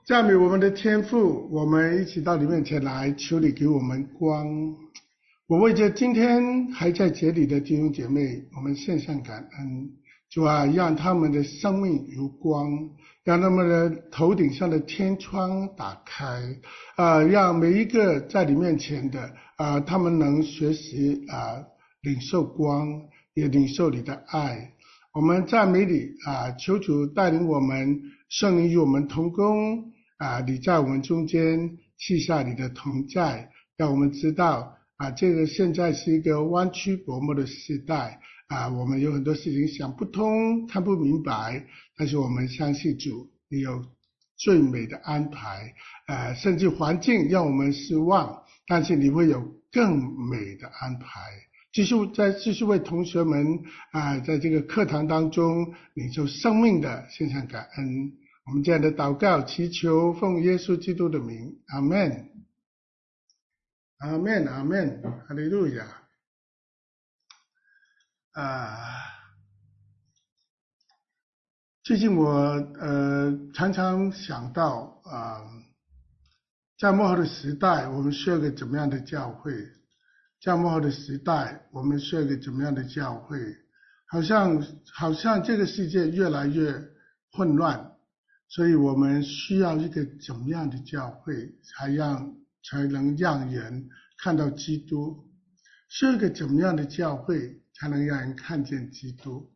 赞美我们的天父，我们一起到你面前来，求你给我们光。我为着今天还在节里的弟兄姐妹，我们献上感恩。主啊，让他们的生命如光，让他们的头顶上的天窗打开，让每一个在你面前的他们能学习领受光，也领受你的爱。我们赞美你求主带领我们，圣灵与我们同工你在我们中间赐下你的同在，让我们知道这个现在是一个弯曲薄暮的时代我们有很多事情想不通，看不明白，但是我们相信主，你有最美的安排甚至环境让我们失望，但是你会有更美的安排。继续为同学们在这个课堂当中领受生命的献上感恩。我们这样的祷告祈求奉耶稣基督的名，阿们，阿们，阿们，哈利路亚。最近我常常想到在末后的时代我们需要一个怎么样的教会，在末后的时代我们需要一个怎么样的教会，好像这个世界越来越混乱，所以我们需要一个怎么样的教会才能让人看到基督，需要一个怎么样的教会才能让人看见基督。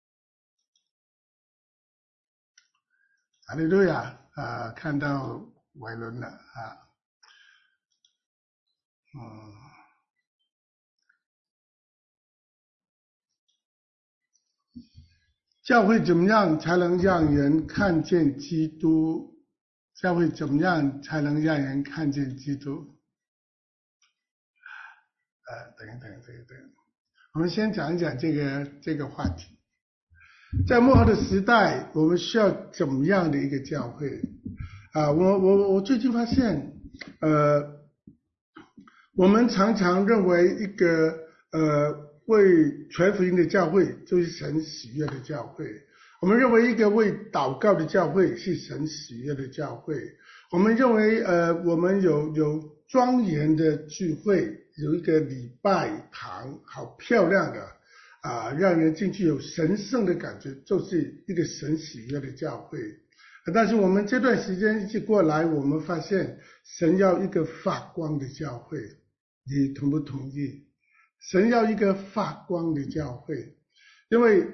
哈利路亚看到伟伦了教会怎么样才能让人看见基督？教会怎么样才能让人看见基督？等一等，我们先讲一讲这个话题。在末后的时代，我们需要怎么样的一个教会？我最近发现，我们常常认为一个为全福音的教会就是神喜悦的教会，我们认为一个为祷告的教会是神喜悦的教会，我们认为我们有庄严的聚会，有一个礼拜堂好漂亮的让人进去有神圣的感觉，就是一个神喜悦的教会。但是我们这段时间一起过来，我们发现神要一个发光的教会，你同不同意？神要一个发光的教会，因为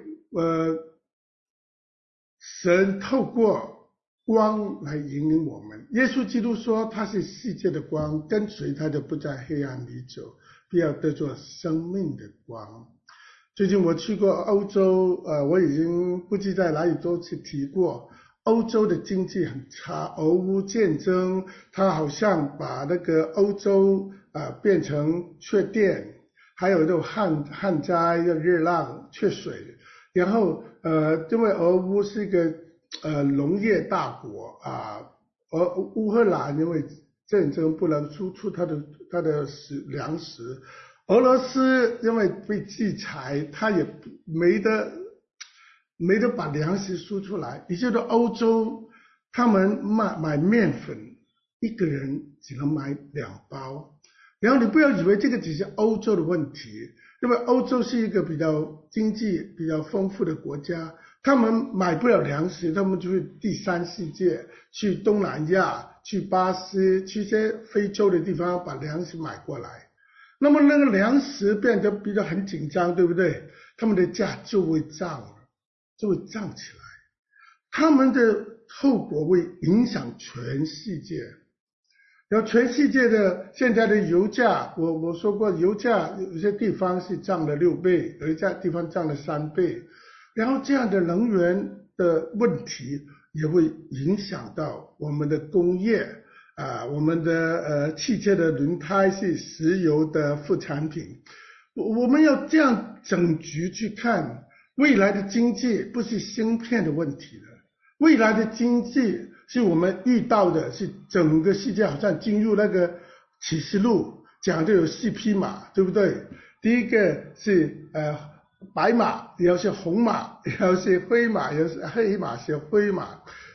神透过光来引领我们。耶稣基督说他是世界的光，跟随他的不在黑暗里走，必要得着生命的光。最近我去过欧洲我已经不知在哪里多次提过，欧洲的经济很差，俄乌战争它好像把那个欧洲变成缺电，还有那种旱灾、热浪、缺水，然后因为俄乌是一个农业大国而乌克兰因为战争不能输出它的粮食，俄罗斯因为被制裁，他也没得把粮食输出来，也就是欧洲他们买面粉一个人只能买2包。然后你不要以为这个只是欧洲的问题，因为欧洲是一个比较经济比较丰富的国家，他们买不了粮食，他们就去第三世界，去东南亚，去巴西，去些非洲的地方把粮食买过来。那么那个粮食变得比较很紧张，对不对？他们的价就会涨起来，他们的后果会影响全世界。然后全世界的现在的油价，我说过油价有些地方是涨了6倍，有一些地方涨了3倍，然后这样的能源的问题也会影响到我们的工业我们的汽车的轮胎是石油的副产品，我们要这样整局去看，未来的经济不是芯片的问题了，未来的经济是我们遇到的是整个世界好像进入那个启示录讲的有4匹马，对不对？第一个是白马，然后是红马，然后是灰马，然后是黑马，是灰马。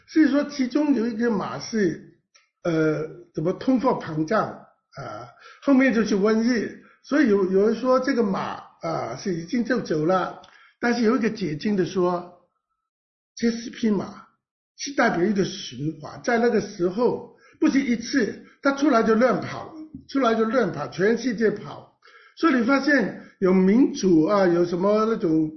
所以说其中有一个马是怎么通货膨胀后面就是瘟疫，所以有人说这个马是已经就走了，但是有一个解经的说，这4匹马是代表一个循环，在那个时候不是一次，它出来就乱跑，全世界跑，所以你发现有民主有什么那种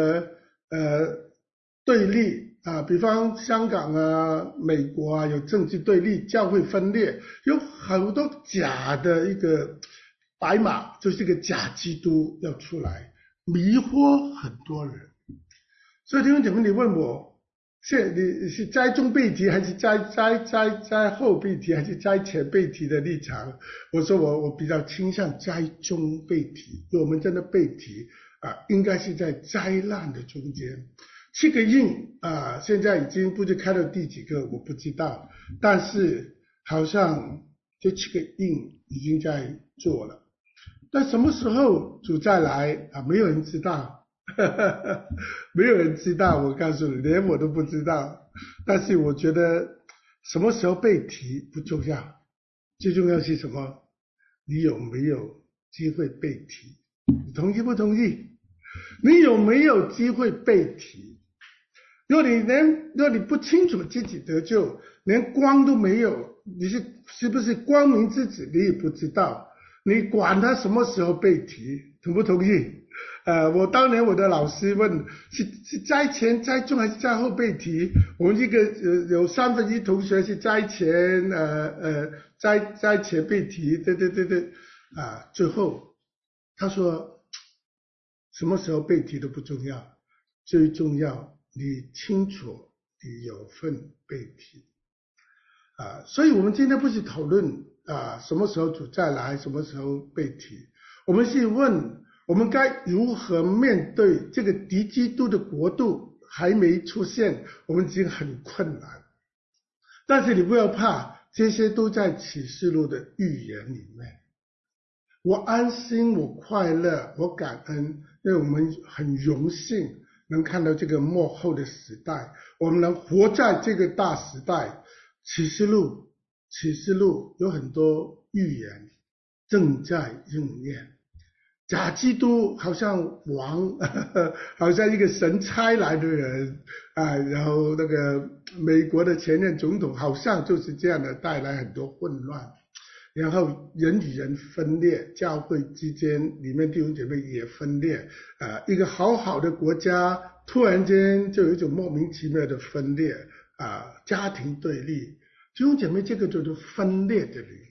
对立比方香港美国有政治对立，教会分裂，有很多假的一个白马，就是一个假基督要出来迷惑很多人。所以弟兄姐妹，你问我你是栽中被提还是栽后被提还是栽前被提的立场，我说我比较倾向栽中被提，因为我们真的被提应该是在灾难的中间。7个印现在已经不知开到第几个我不知道，但是好像这7个印已经在做了，但什么时候主再来没有人知道没有人知道，我告诉你，连我都不知道。但是我觉得什么时候被提不重要，最重要是什么？你有没有机会被提？你同意不同意？你有没有机会被提？如果你不清楚自己得救，连光都没有，你是不是光明之子你也不知道，你管他什么时候被提，同不同意？我当年我的老师问是栽前栽中还是栽后被提，我们这个有1/3同学是栽前栽前被提，对最后他说什么时候被提都不重要，最重要你清楚你有份被提所以我们今天不是讨论什么时候主再来，什么时候被提，我们是问我们该如何面对这个敌基督的国度还没出现，我们已经很困难。但是你不要怕，这些都在启示录的预言里面。我安心，我快乐，我感恩，因为我们很荣幸能看到这个末后的时代，我们能活在这个大时代。启示录有很多预言正在应验，假基督好像王好像一个神差来的人然后那个美国的前任总统好像就是这样的，带来很多混乱，然后人与人分裂，教会之间里面弟兄姐妹也分裂一个好好的国家突然间就有一种莫名其妙的分裂家庭对立，弟兄姐妹，这个就是分裂的灵，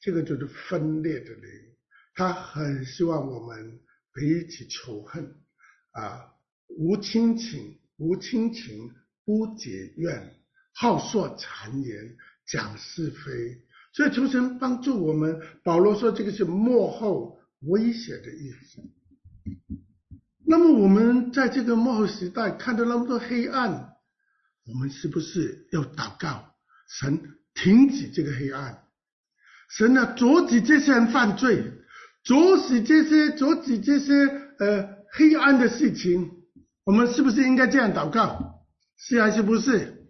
他很希望我们彼此仇恨无亲情，不结怨，好说谗言，讲是非。所以求神帮助我们，保罗说这个是末后危险的意思。那么我们在这个末后时代看到那么多黑暗，我们是不是要祷告神停止这个黑暗，神阻止这些人犯罪，阻止这些黑暗的事情，我们是不是应该这样祷告？是还是不是？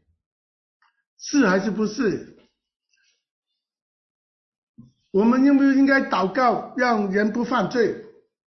我们应不应该祷告让人不犯罪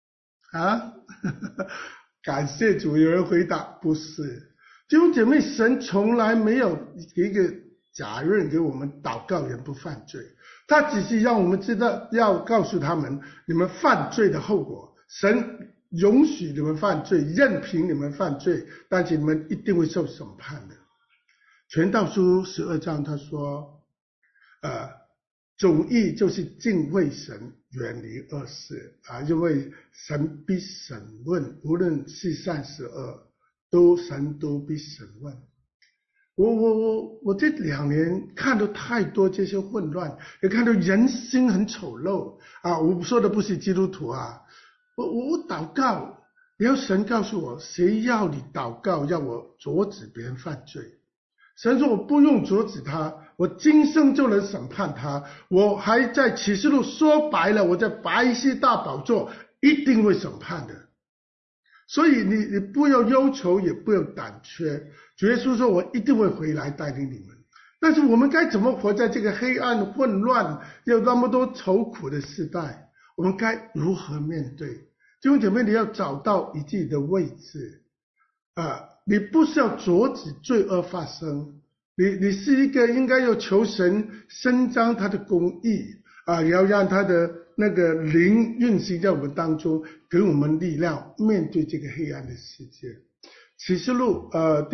感谢主，有人回答不是。弟兄姐妹，神从来没有一个责任给我们祷告人不犯罪，他只是让我们知道，要告诉他们你们犯罪的后果，神容许你们犯罪，任凭你们犯罪，但是你们一定会受审判的。传道书12章他说总义就是敬畏神，远离恶事因为神必审问，无论是善是恶，神都必审问。我这2年看到太多这些混乱，也看到人心很丑陋我说的不是基督徒我祷告，然后神告诉我，谁要你祷告让我阻止别人犯罪？神说我不用阻止他，我今生就能审判他，我还在启示录说白了，我在白色大宝座一定会审判的。 所以你不要忧愁，也不要胆怯。主耶稣说：“我一定会回来带领你们。”但是我们该怎么活在这个黑暗、混乱、有那么多愁苦的时代？我们该如何面对？弟兄姐妹，你要找到你自己的位置你不是要阻止罪恶发生，你是一个应该要求神伸张他的公义也要让他的那个灵运行在我们当中，给我们力量面对这个黑暗的世界。启示录第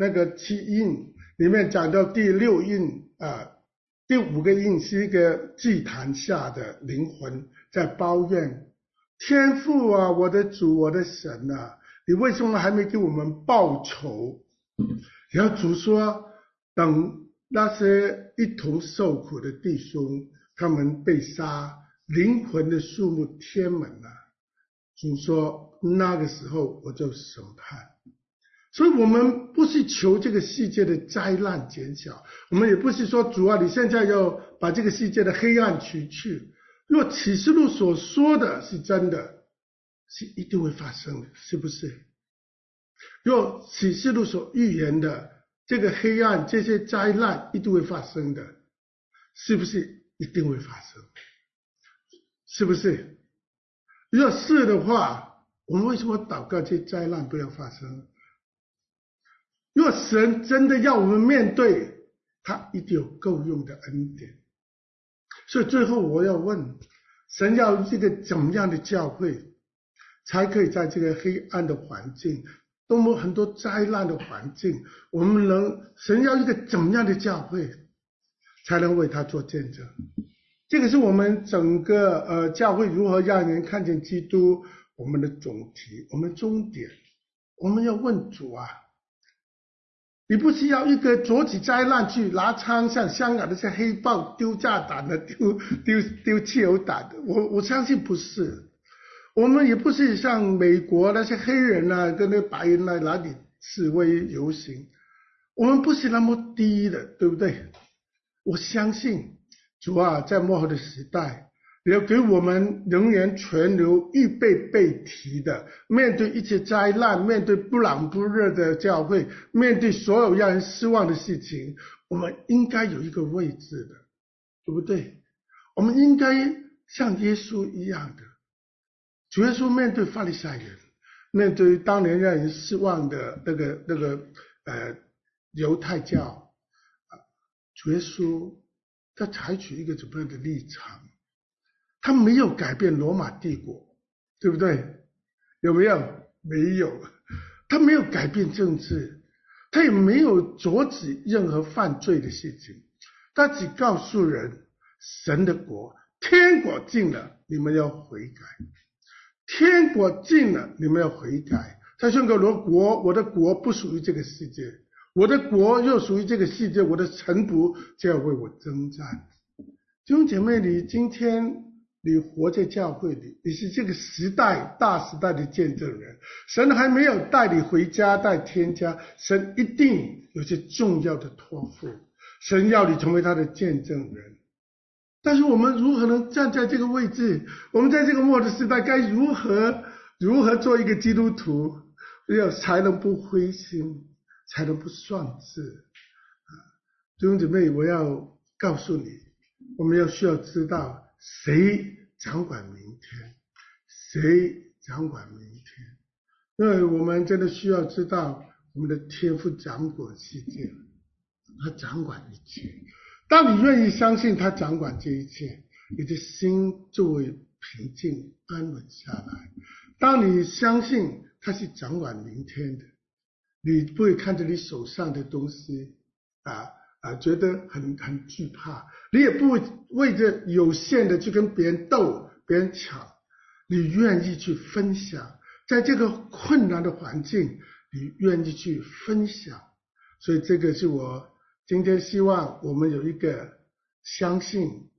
7印里面讲到第6印第5个印是一个祭坛下的灵魂在抱怨，天父啊，我的主，我的神啊，你为什么还没给我们报仇？然后主说，等那些一同受苦的弟兄他们被杀，灵魂的数目填满了，主说那个时候我就审判。所以我们不是求这个世界的灾难减小，我们也不是说主啊，你现在要把这个世界的黑暗除去。若启示录所说的是真的，是一定会发生的，是不是？若启示录所预言的这个黑暗，这些灾难一定会发生的，是不是一定会发生？是不是？若是的话，我们为什么祷告这些灾难不要发生？若神真的要我们面对，他一定有够用的恩典。所以最后我要问，神要这个怎么样的教会才可以在这个黑暗的环境，多么很多灾难的环境，我们神要一个怎么样的教会才能为他做见证？这个是我们整个教会如何让人看见基督我们的总题，我们终点。我们要问主啊，你不是要一个阻止灾难去拿枪像香港那些黑豹丢炸弹的丢汽油弹的？我相信不是。我们也不是像美国那些黑人跟那白人来哪里示威游行，我们不是那么低的，对不对？我相信主啊，在末后的时代，你要给我们人员全流预备被提的，面对一切灾难，面对不冷不热的教会，面对所有让人失望的事情，我们应该有一个位置的，对不对？我们应该像耶稣一样的。主耶稣面对法利赛人，面对当年让人失望的那个犹太教主耶稣他采取一个怎么样的立场？他没有改变罗马帝国，对不对？有没有？没有。他没有改变政治，他也没有阻止任何犯罪的事情，他只告诉人神的国，天国近了，你们要悔改。天国近了，你们要悔改。他宣告我的国不属于这个世界，我的国又属于这个世界，我的臣仆就要为我征战。弟兄姐妹，你今天你活在教会里，你是这个时代大时代的见证人。神还没有带你回家带天家，神一定有些重要的托付，神要你成为他的见证人。但是我们如何能站在这个位置？我们在这个末的时代该如何做一个基督徒，才能不灰心，才能不丧志？弟兄姊妹，我要告诉你，我们需要知道谁掌管明天，谁掌管明天。因为我们真的需要知道我们的天父掌管世界，他掌管一切。当你愿意相信他掌管这一切，你的心就会平静安稳下来。当你相信他是掌管明天的，你不会看着你手上的东西觉得很惧怕，你也不会为着有限的去跟别人斗，别人抢，你愿意去分享，在这个困难的环境你愿意去分享。所以这个是我今天希望我们有一个相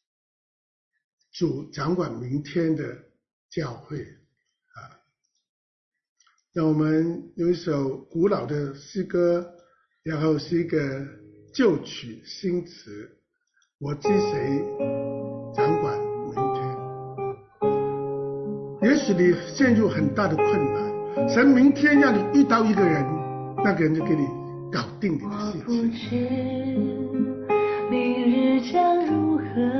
主掌管明天的教会让我们有一首古老的诗歌，然后是一个旧曲新词，我知谁掌管明天。也许你陷入很大的困难， 神明天让你遇到一个人，那个人就给你搞定你的事情。 我不知明日将如何，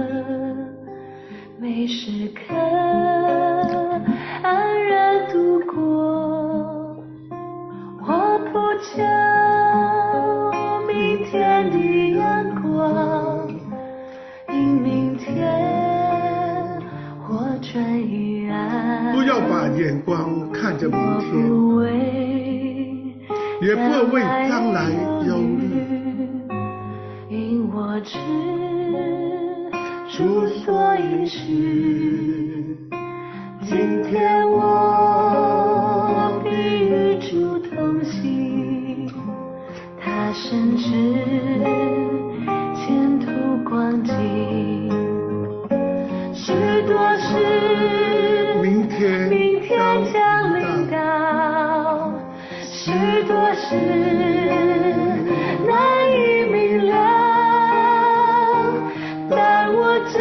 每时刻安然度过。我不求明天的阳光，因明天或转阴暗。 不要把眼光看着明天，也不要为将来忧虑， 因我知主所应许。今天我必与主同行，他深知前途光景，许多事明天将临到，许多事难以明了，但我知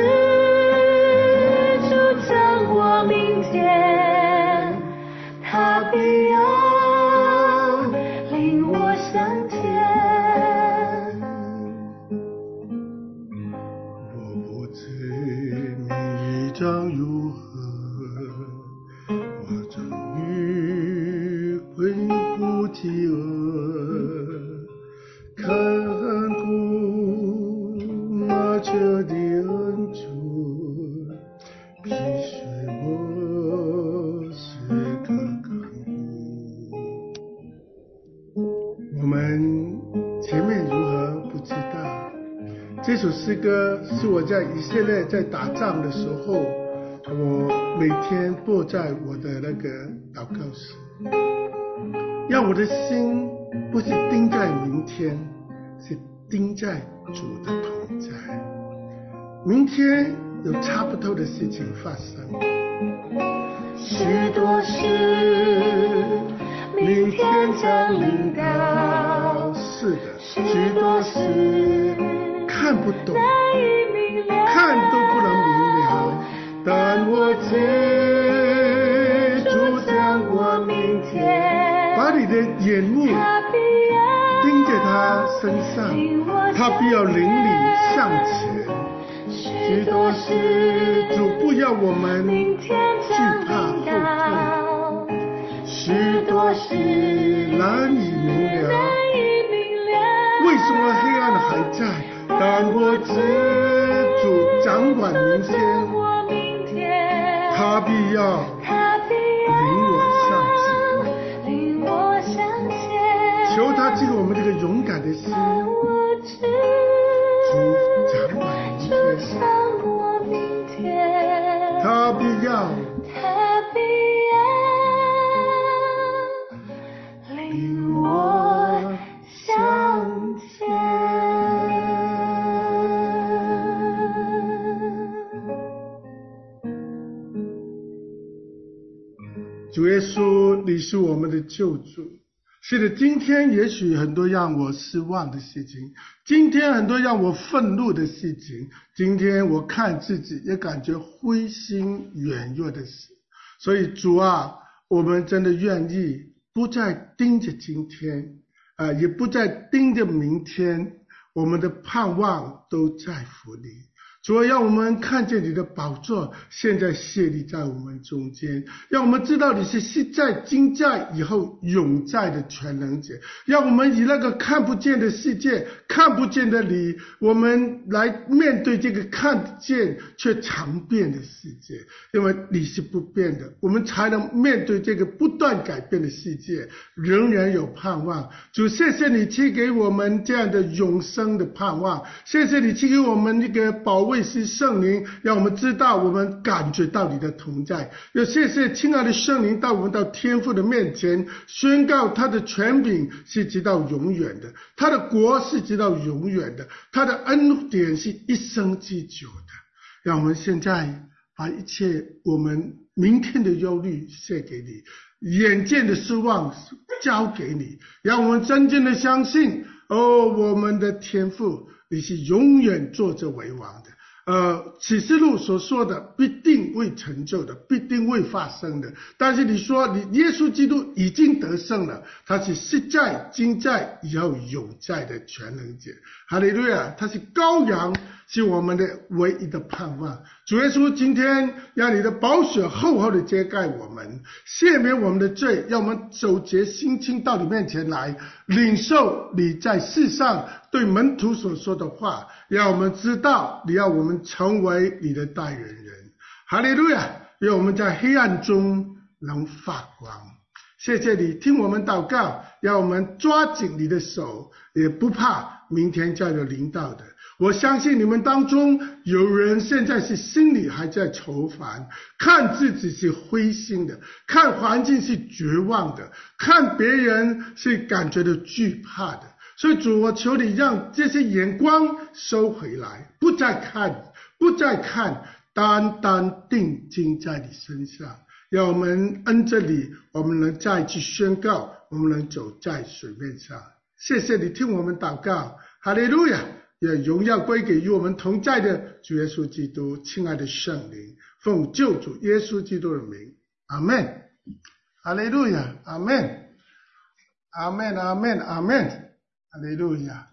主将我明天，他必要领我向前。 我不知明日将如何，我终于困苦饥饿，看顾马车的恩主，必须我时刻看顾。我们前面如何不知道，这首诗歌是我在以色列在打仗的时候，我每天播在我的那个祷告室，让我的心不是盯在明天，是盯在主的同在。明天有差不多的事情发生， 许多事明天将临到， 是的， 许多事看不懂， 难以明了， 看都不能明了，但我知主将我明天，把你的眼目盯在他身上，他必要领你向前。许多事主不要我们惧怕后退，许多事难以明了，为什么黑暗还在？但我知主掌管明天，他必要领我向前。求他给我们这个勇敢的心，主掌管明天，他必要领我向前。主耶稣，你是我们的救主。是的，今天也许很多让我失望的事情，今天很多让我愤怒的事情，今天我看自己也感觉灰心软弱的事。所以主啊，我们真的愿意不再盯着今天，也不再盯着明天，我们的盼望都在乎你。主啊，让我们看见你的宝座现在设立在我们中间，让我们知道你是昔在今在以后永在的全能者，让我们以那个看不见的世界，看不见的你，我们来面对这个看得见却常变的世界，因为你是不变的，我们才能面对这个不断改变的世界，仍然有盼望。主，谢谢你赐给我们这样的永生的盼望，谢谢你赐给我们一个保卫是圣灵，让我们知道我们感觉到你的同在。也谢谢亲爱的圣灵带我们到天父的面前，宣告他的权柄是直到永远的，他的国是直到永远的，他的恩典是一生之久的。让我们现在把一切我们明天的忧虑卸给你，眼见的失望交给你，让我们真正的相信，我们的天父你是永远坐着为王的， 启示录所说的必定会成就的，必定会发生的。但是你说你耶稣基督已经得胜了，他是昔在、今在、以后有在的全能者。哈利路亚，他是羔羊，是我们的唯一的盼望。主耶稣今天让你的宝血厚厚的遮盖我们，赦免我们的罪，让我们守节心清到你面前来，领受你在世上对门徒所说的话，让我们知道你要我们成为你的代言人。哈利路亚，让我们在黑暗中能发光。谢谢你听我们祷告，让我们抓紧你的手，也不怕明天将有临到的。我相信你们当中有人现在是心里还在愁烦，看自己是灰心的，看环境是绝望的，看别人是感觉到惧怕的。所以主，我求你让这些眼光收回来，不再看，单单定睛在你身上。让我们恩着你，我们能再一次宣告，我们能走在水面上。谢谢你听我们祷告，哈利路亚！也荣耀归给与我们同在的主耶稣基督，亲爱的圣灵，奉救主耶稣基督的名，阿们，哈利路亚，阿们，阿们，阿们，阿们，哈利路亚，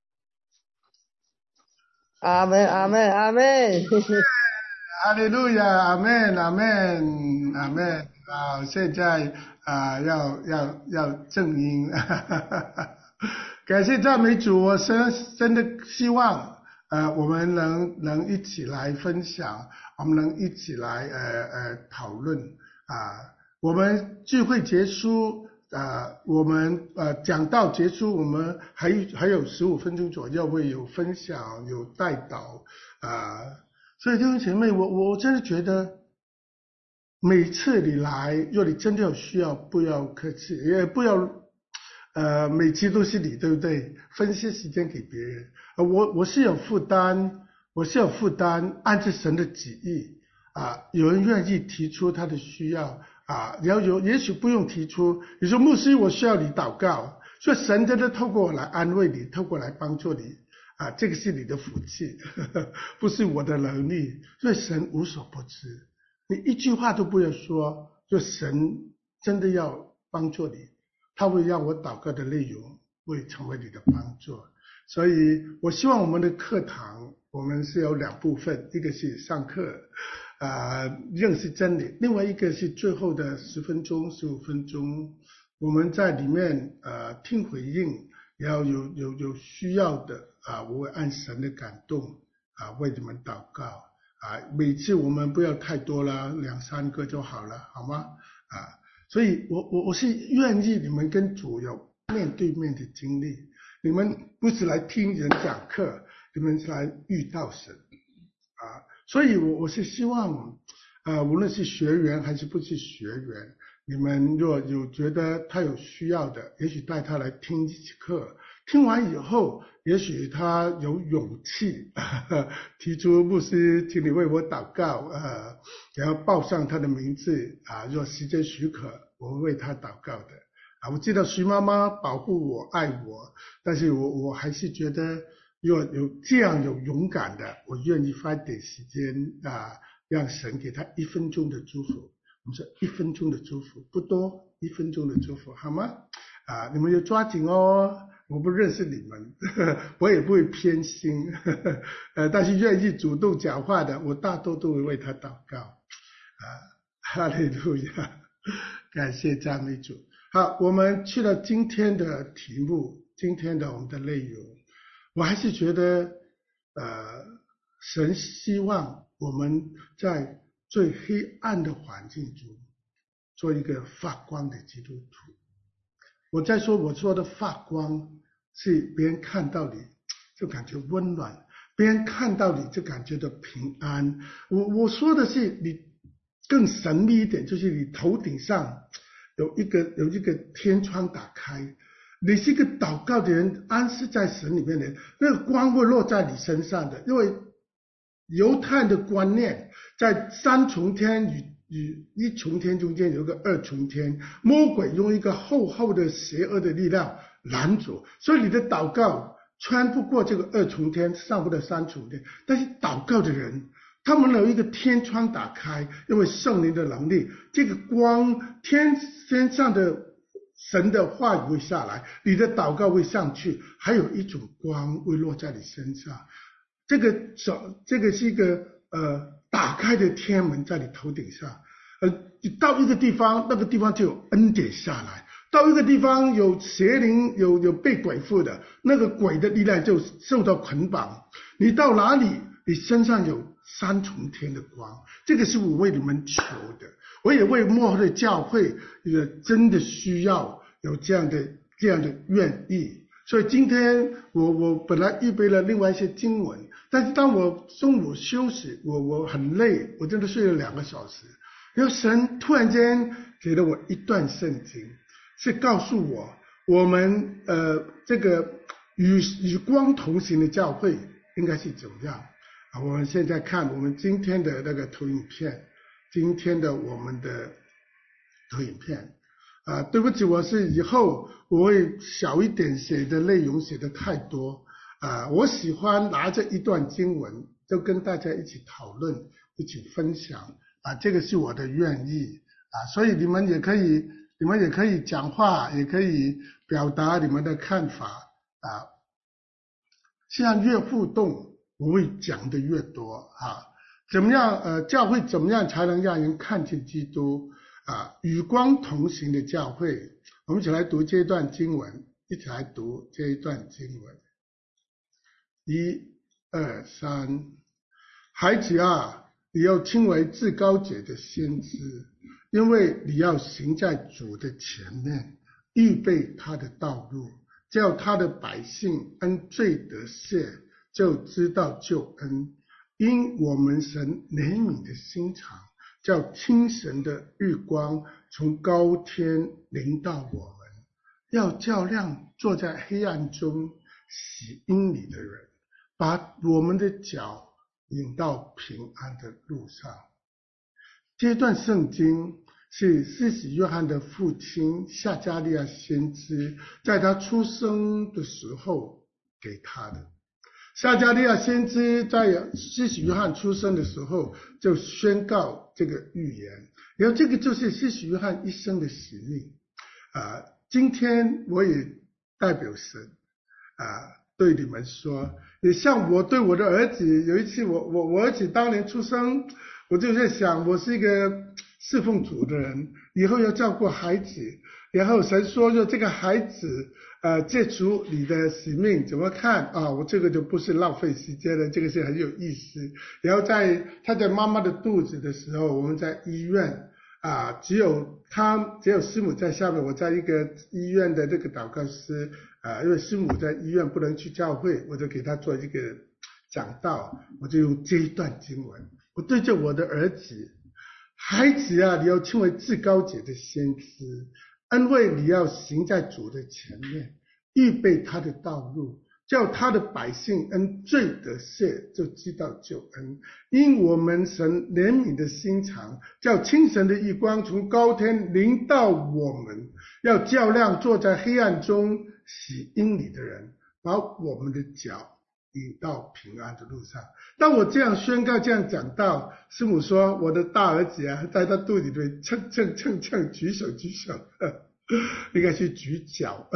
阿门，阿门，阿门。 哈利路亚，阿们，阿们，阿们。现在要正音。感谢赞美主，我真的希望我们能一起来分享，我们能一起来讨论我们聚会结束我们讲道结束，我们还有15分钟左右会有分享，有代祷所以弟兄姐妹，我真的觉得每次你来，若你真的有需要，不要客气，也不要每期都是你，对不对？分些时间给别人。我是有负担，按照神的旨意有人愿意提出他的需要也许不用提出，你说牧师我需要你祷告，所以神真的透过我来安慰你，透过来帮助你这个是你的福气不是我的能力，所以神无所不知，你一句话都不要说，就神真的要帮助你，他会让我祷告的内容会成为你的帮助。所以我希望我们的课堂我们是有2部分，一个是上课认识真理，另外一个是最后的10分钟15分钟，我们在里面听回应，然后有需要的我会按神的感动为你们祷告每次我们不要太多了，2、3个就好了，好吗所以我是愿意你们跟主有面对面的经历，你们不是来听人讲课，你们是来遇到神所以我是希望无论是学员还是不是学员，你们若有觉得他有需要的，也许带他来听这课，听完以后也许他有勇气提出牧师请你为我祷告然后报上他的名字若时间许可我会为他祷告的我知道徐妈妈保护我爱我，但是我还是觉得若有这样有勇敢的，我愿意花点时间让神给他1分钟的祝福，我们说1分钟的祝福不多，1分钟的祝福好吗你们要抓紧哦，我不认识你们我也不会偏心但是愿意主动讲话的，我大多都会为他祷告哈利路亚，感谢赞美主。好，我们去了今天的题目，今天的我们的内容，我还是觉得神希望我们在最黑暗的环境中做一个发光的基督徒。我说的发光是别人看到你就感觉温暖，别人看到你就感觉到平安。我说的是你更神秘一点，就是你头顶上有一个天窗打开，你是一个祷告的人，安息在神里面的，那个光会落在你身上的。因为犹太的观念，在3重天与1重天中间有一个2重天，魔鬼用一个厚厚的邪恶的力量拦阻，所以你的祷告穿不过这个2重天，上不了3重天。但是祷告的人，他们有一个天窗打开，因为圣灵的能力，这个光天上的神的话语会下来，你的祷告会上去，还有一种光会落在你身上。这个是一个打开的天门在你头顶上。你到一个地方，那个地方就有恩典下来。到一个地方有邪灵，有被鬼附的，那个鬼的力量就受到捆绑。你到哪里，你身上有3重天的光。这个是我为你们求的，我也为末后的教会也真的需要有这样的愿意。所以今天我本来预备了另外一些经文，但是当我中午休息，我很累，我真的睡了2个小时，然后神突然间给了我一段圣经，是告诉我们这个与光同行的教会应该是怎么样。我们现在看我们今天的那个投影片，今天的我们的投影片对不起，我是以后我会小一点写的内容写的太多我喜欢拿着一段经文就跟大家一起讨论，一起分享这个是我的愿意所以你们也可以讲话，也可以表达你们的看法这样越互动我会讲的越多怎么样教会怎么样才能让人看见基督与光同行的教会。我们一起来读这一段经文，一起来读这一段经文。1、2、3，孩子你要称为至高者的先知，因为你要行在主的前面，预备他的道路，叫他的百姓因罪得赦，就知道救恩。因我们神怜悯的心肠，叫清晨的日光从高天临到我们，要照亮坐在黑暗中喜因你的人，把我们的脚引到平安的路上。这段圣经是施洗约翰的父亲撒迦利亚先知在他出生的时候给他的。撒迦利亚先知在施洗约翰出生的时候就宣告这个预言，然后这个就是施洗约翰一生的使命今天我也代表神对你们说，也像我对我的儿子，有一次我儿子当年出生，我就在想，我是一个侍奉主的人，以后要照顾孩子，然后神说这个孩子借出你的使命怎么看我这个就不是浪费时间了，这个是很有意思。然后他在妈妈的肚子的时候，我们在医院只有师母在下面，我在一个医院的这个祷告室因为师母在医院不能去教会，我就给他做一个讲道，我就用这一段经文，我对着我的儿子，孩子你要称为至高者的先知，因为你要行在主的前面，预备他的道路，叫他的百姓因罪得赦，就知道救恩。因我们神怜悯的心肠，叫清晨的日光从高天临到我们，要照亮坐在黑暗中喜因你的人，把我们的脚引到平安的路上。当我这样宣告，这样讲到，师母说我的大儿子在他肚子里蹭举手应该去举脚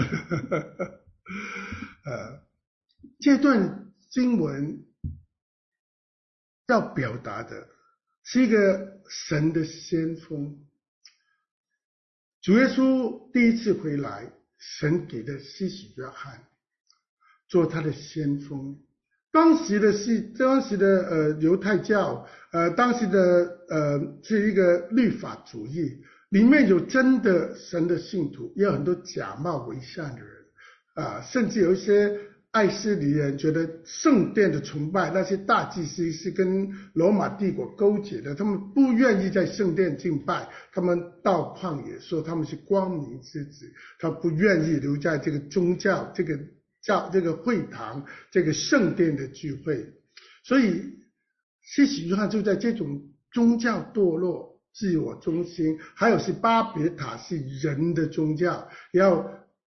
这段经文要表达的是一个神的先锋。主耶稣第一次回来，神给的施洗约翰做他的先锋。当时的犹太教当时的是一个律法主义，里面有真的神的信徒，也有很多假冒为善的人甚至有一些爱斯里人觉得圣殿的崇拜，那些大祭司是跟罗马帝国勾结的，他们不愿意在圣殿敬拜，他们到旷野说他们是光明之子，他不愿意留在这个宗教这个会堂这个圣殿的聚会。所以施洗约翰就在这种宗教堕落自我中心，还有是巴别塔是人的宗教，要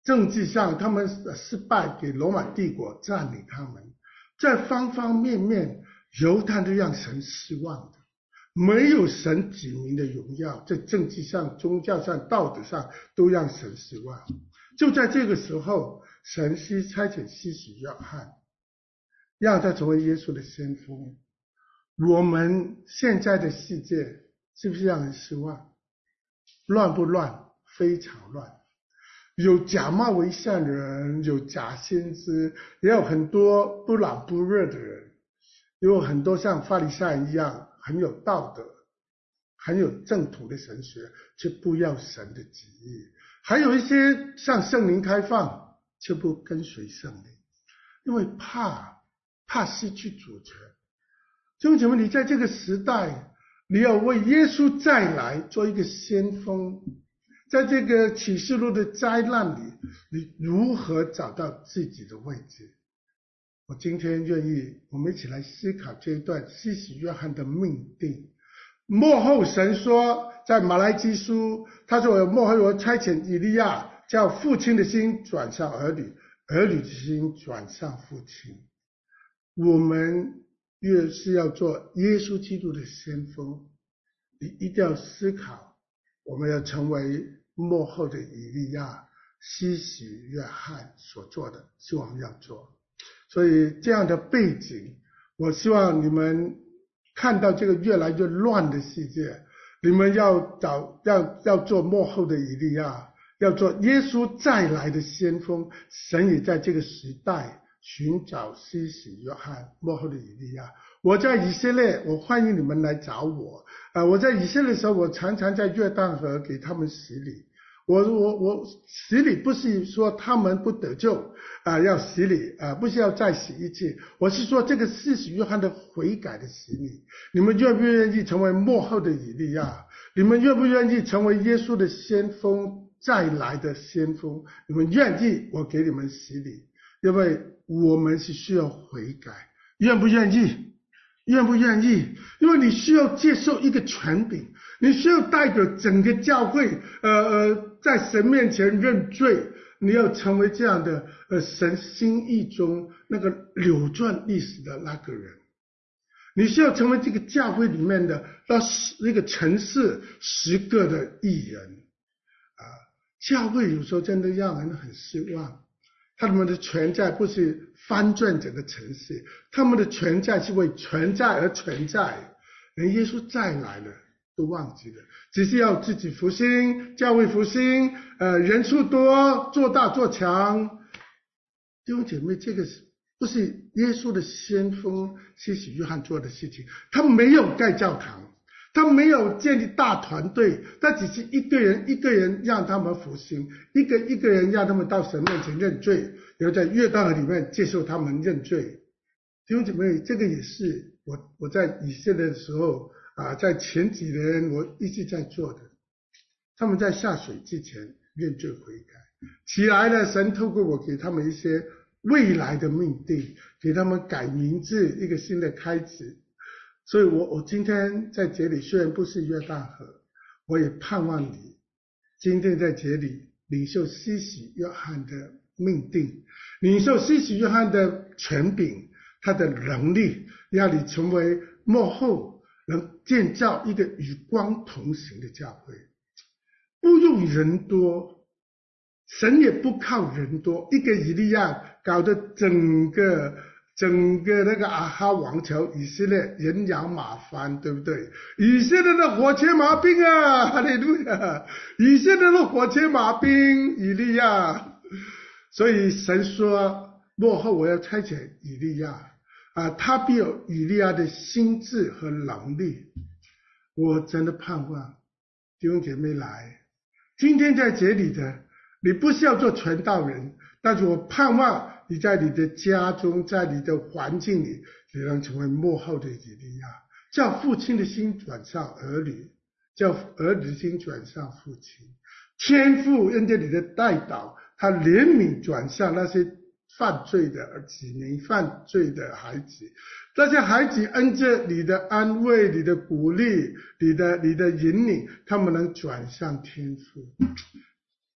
政治上他们失败，给罗马帝国占领他们，在方方面面犹太都让神失望的，没有神子民的荣耀，在政治上、宗教上、道德上都让神失望。就在这个时候，神差遣施洗约翰，让他成为耶稣的先锋。我们现在的世界是不是让人失望？乱不乱？非常乱。有假冒为善人，有假先知，也有很多不冷不热的人，也有很多像法利赛人一样很有道德、很有正统的神学，却不要神的旨意。还有一些向圣灵开放，却不跟随圣灵，因为怕失去主权。弟兄姐妹，你在这个时代，你要为耶稣再来做一个先锋。在这个启示录的灾难里，你如何找到自己的位置？我今天愿意我们一起来思考这一段施洗约翰的命定。末后神说，在马来基书，他说末后我差遣以利亚，叫父亲的心转向儿女，儿女的心转向父亲。我们越是要做耶稣基督的先锋，你一定要思考，我们要成为末后的以利亚，施洗约翰所做的，是我们要做。所以这样的背景，我希望你们看到这个越来越乱的世界，你们要做末后的以利亚，要做耶稣再来的先锋。神也在这个时代寻找施洗约翰，末后的以利亚。我在以色列，我欢迎你们来找我。我在以色列的时候，我常常在约旦河给他们洗礼。我洗礼不是说他们不得救要洗礼不是要再洗一次，我是说这个施洗约翰的悔改的洗礼。你们愿不愿意成为末后的以利亚？你们愿不愿意成为耶稣的先锋，再来的先锋？你们愿意，我给你们洗礼，因为我们是需要悔改。愿不愿意？愿不愿意？因为你需要接受一个权柄，你需要代表整个教会在神面前认罪，你要成为这样的神心意中那个扭转历史的那个人。你需要成为这个教会里面的那个城市10个的义人教会有时候真的让人很失望，他们的存在不是翻转整个城市，他们的存在是为存在而存在，连耶稣再来了都忘记了，只是要自己复兴，教会复兴，人数多，做大做强。弟兄姐妹，这个不是耶稣的先锋施洗约翰做的事情。他没有盖教堂，他没有建立大团队，他只是一个人一个人让他们复兴，一个人让他们到神面前认罪，然后在约旦河里面接受他们认罪。弟兄姐妹，这个也是我在以色列的时候在前几年我一直在做的。他们在下水之前认罪悔改，起来了，神透过我给他们一些未来的命定，给他们改名字，一个新的开始。所以我今天在这里虽然不是约旦河，我也盼望你今天在这里领受施洗约翰的命定，领受施洗约翰的权柄，他的能力，让你成为末后能建造一个与光同行的教会。不用人多，神也不靠人多，一个以利亚搞得整个那个阿哈王朝以色列人仰马翻，对不对？以色列的火车马兵哈利路亚！以色列的火车马兵以利亚。所以神说末后我要差遣以利亚他必有以利亚的心智和能力。我真的盼望弟兄姐妹来，今天在这里的你不是要做传道人，但是我盼望你在你的家中，在你的环境里，你能成为末后的以利亚，叫父亲的心转向儿女，叫儿女的心转向父亲。天父因着你的代祷，他怜悯转向那些犯罪的子民，犯罪的孩子，那些孩子因着你的安慰，你的鼓励，你的引领，他们能转向天父。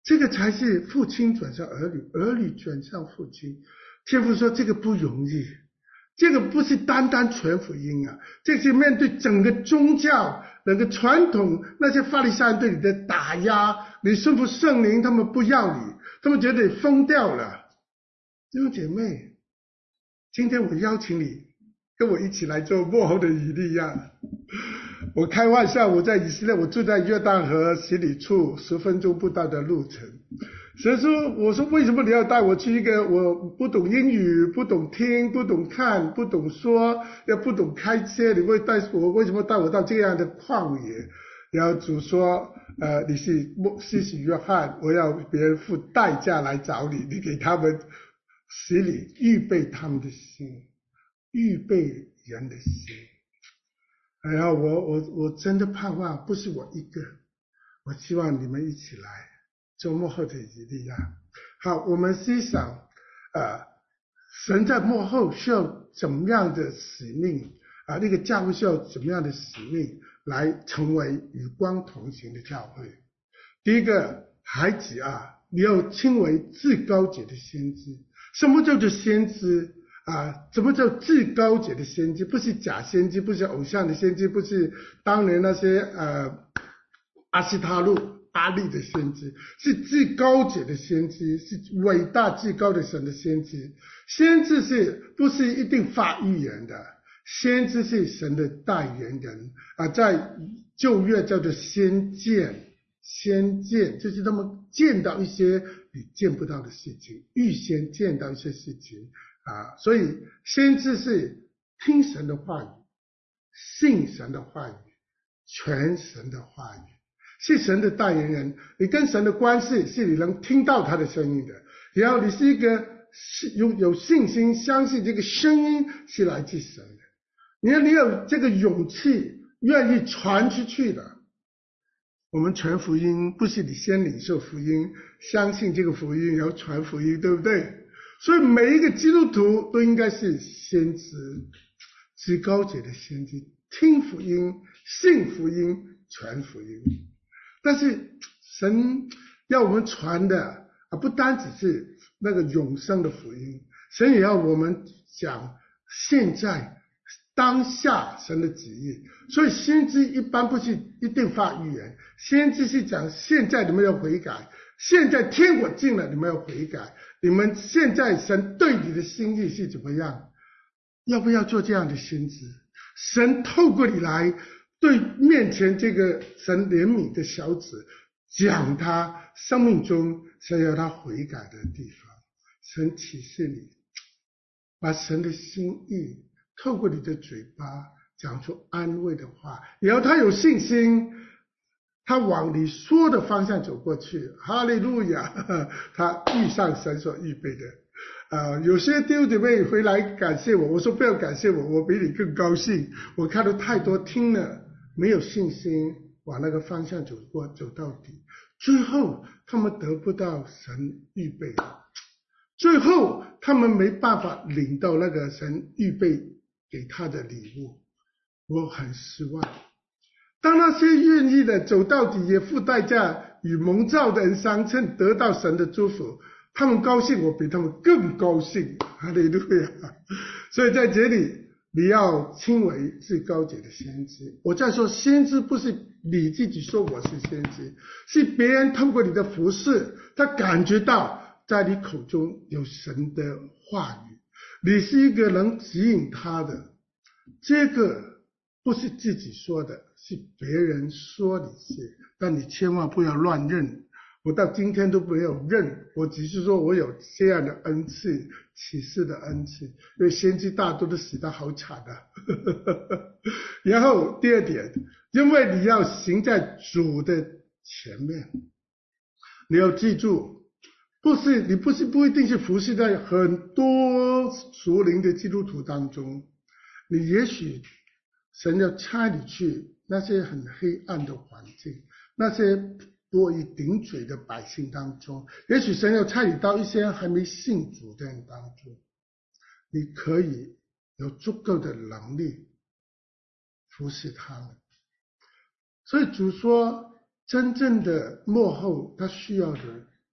这个才是父亲转向儿女，儿女转向父亲。天父说这个不容易，这个不是单单传福音啊，这是面对整个宗教整个传统，那些法利赛人对你的打压，你顺服圣灵他们不要你，他们觉得你疯掉了。弟兄姐妹，今天我邀请你跟我一起来做幕后的以利亚。我开玩笑，我在以色列，我住在约旦河洗礼处，10分钟不到的路程。神说，我说为什么你要带我去一个我不懂英语、不懂听、不懂看、不懂说，也不懂开车，你会带我？为什么带我到这样的旷野？然后主说，你是施洗约翰，我要别人付代价来找你，你给他们洗礼，预备他们的心，预备人的心。然后我真的盼望不是我一个，我希望你们一起来做幕后的以利亚。好，我们思想神在幕后需要怎么样的使命啊？那个教会需要怎么样的使命来成为与光同行的教会？第一个，孩子啊，你要称为至高者的先知。什么叫做先知怎么叫至高者的先知？不是假先知，不是偶像的先知，不是当年那些阿西塔路巴利的先知，是至高者的先知，是伟大至高的神的先知。先知不是一定发预言的，先知是神的代言人在旧约叫做先见，先见就是他们见到一些你见不到的事情，预先见到一些事情所以先知是听神的话语，信神的话语，传神的话语，是神的代言人。你跟神的关系是你能听到他的声音的，然后你是一个有信心相信这个声音是来自神的，你有这个勇气愿意传出去的。我们传福音不是你先领受福音，相信这个福音然后传福音，对不对？所以每一个基督徒都应该是先知，至高者的先知，听福音，信福音，传福音。但是神要我们传的不单只是那个永生的福音，神也要我们讲现在当下神的旨意。所以先知一般不是一定发预言，先知是讲现在你们要悔改，现在天国近了，你们要悔改，你们现在神对你的心意是怎么样？要不要做这样的先知？神透过你来对面前这个神怜悯的小子讲他生命中神要他悔改的地方。神启示你，把神的心意透过你的嘴巴讲出安慰的话，然后他有信心，他往你说的方向走过去。哈利路亚，他遇上神所预备的。有些弟兄姐妹回来感谢我，我说不要感谢我，我比你更高兴。我看到太多听了没有信心往那个方向走到底，最后他们得不到神预备的，最后他们没办法领到那个神预备给他的礼物。我很失望。当那些愿意的走到底也付代价与蒙召的人相称，得到神的祝福，他们高兴，我比他们更高兴。哈利路亚。所以在这里你要称为至高者的先知。我在说先知不是你自己说我是先知，是别人透过你的服事，他感觉到在你口中有神的话语，你是一个能指引他的。这个不是自己说的，是别人说你是，但你千万不要乱认。我到今天都没有认，我只是说我有这样的恩赐，启示的恩赐，因为先知大多都死得好惨然后第二点，因为你要行在主的前面，你要记住，你不一定是服侍在很多属灵的基督徒当中，你也许神要差你去那些很黑暗的环境，那些多于顶嘴的百姓当中，也许神要差你到一些还没信主的人当中，你可以有足够的能力服侍他们。所以主说真正的末后他需要的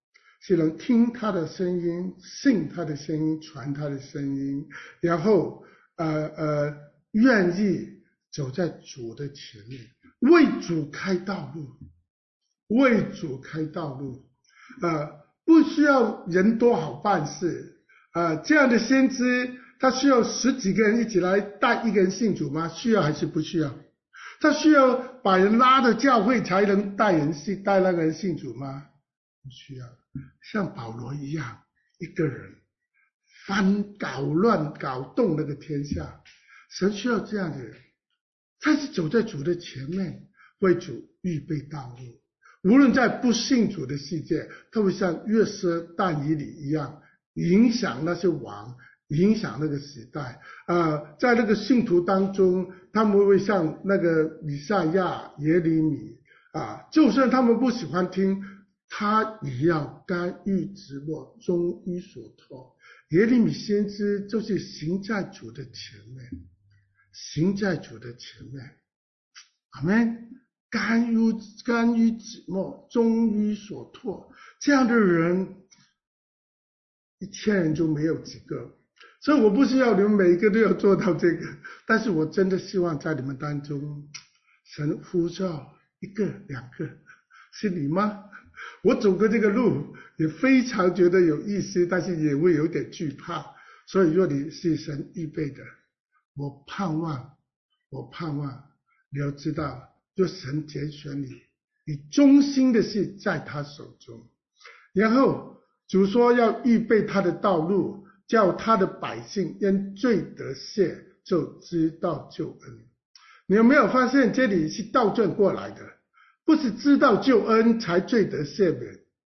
是能听他的声音，信他的声音，传他的声音，然后愿意走在主的前面，为主开道路，为主开道路。不需要人多好办事。这样的先知他需要10几个人一起来带一个人信主吗？需要还是不需要？他需要把人拉到教会才能带那个人信主吗？不需要。像保罗一样，一个人搞乱搞动那个天下，神需要这样的人，他是走在主的前面，为主预备道路。无论在不信主的世界，他会像约瑟但以理一样，影响那些王，影响那个时代。在那个信徒当中，他们会像那个以赛亚、耶利米就算他们不喜欢听，他也要甘于直默，忠于所托。耶利米先知就是行在主的前面，行在主的前面。阿们。甘于止默，忠于所托，这样的人1000人就没有几个。所以我不需要你们每一个都要做到这个，但是我真的希望在你们当中，神呼召1个、2个，是你吗？我走过这个路也非常觉得有意思，但是也会有点惧怕。所以若你是神预备的，我盼望你要知道，就神拣选你，你忠心的事在他手中。然后主说要预备他的道路，叫他的百姓因罪得赦，就知道救恩。你有没有发现这里是倒转过来的？不是知道救恩才罪得赦免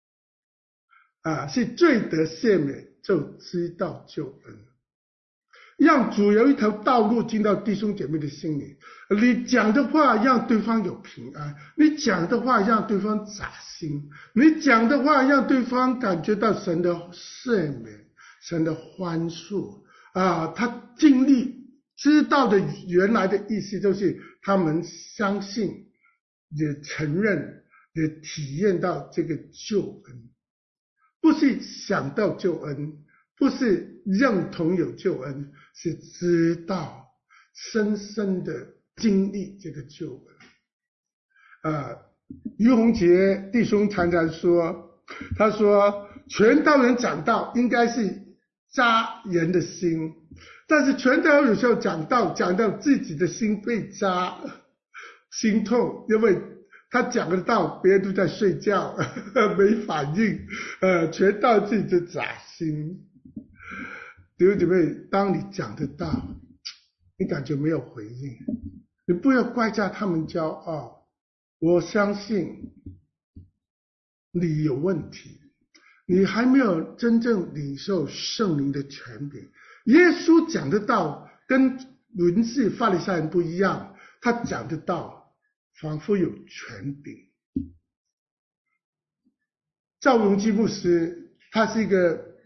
是罪得赦免就知道救恩。让主有一条道路进到弟兄姐妹的心里，你讲的话让对方有平安，你讲的话让对方扎心，你讲的话让对方感觉到神的赦免，神的宽恕他经历知道的原来的意思就是他们相信也承认也体验到这个救恩，不是想到救恩，不是认同有救恩，是知道深深的经历这个救恩。于洪杰弟兄常常说，他说传道人讲道应该是扎人的心，但是传道有时候讲到自己的心被扎，心痛，因为他讲的道别人都在睡觉没反应，传道自己就扎心。弟兄姐妹，当你讲的道你感觉没有回应，你不要怪在他们骄傲，我相信你有问题，你还没有真正领受圣灵的权柄。耶稣讲的道跟文士法利赛人不一样，他讲的道仿佛有权柄。赵荣基牧师他是一个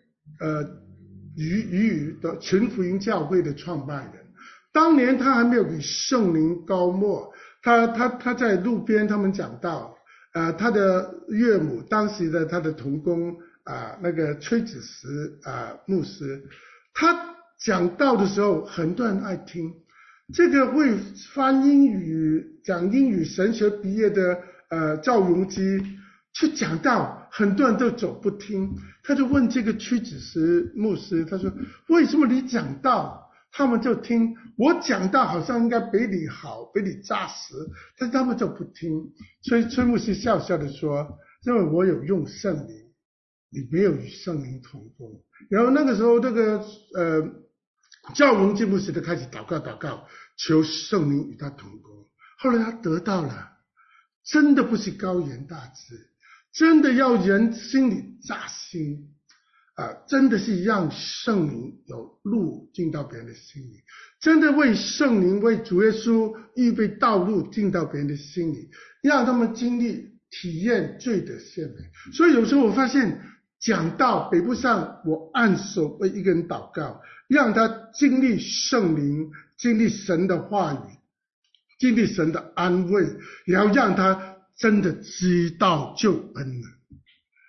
的全福音教会的创办人，当年他还没有给圣灵高抹，他在路边他们讲道，他的岳母当时的他的同工那个崔子石牧师，他讲道的时候很多人爱听，这个会翻英语讲英语神学毕业的赵荣基去讲道，很多人都走不听，他就问这个屈子石牧师，他说为什么你讲道他们就听，我讲道好像应该比你好比你扎实，但是他们就不听。所以崔牧师笑笑的说，因为我有用圣灵，你没有与圣灵同工。然后那个时候这个赵荣基牧师就开始祷告求圣灵与他同工，后来他得到了，真的不是高言大志，真的要人心里扎心真的是让圣灵有路进到别人的心里，真的为圣灵为主耶稣预备道路进到别人的心里，让他们经历体验罪的赦免。所以有时候我发现讲道比不上我按手为一个人祷告，让他经历圣灵，经历神的话语，经历神的安慰，也要让他真的知道救恩了，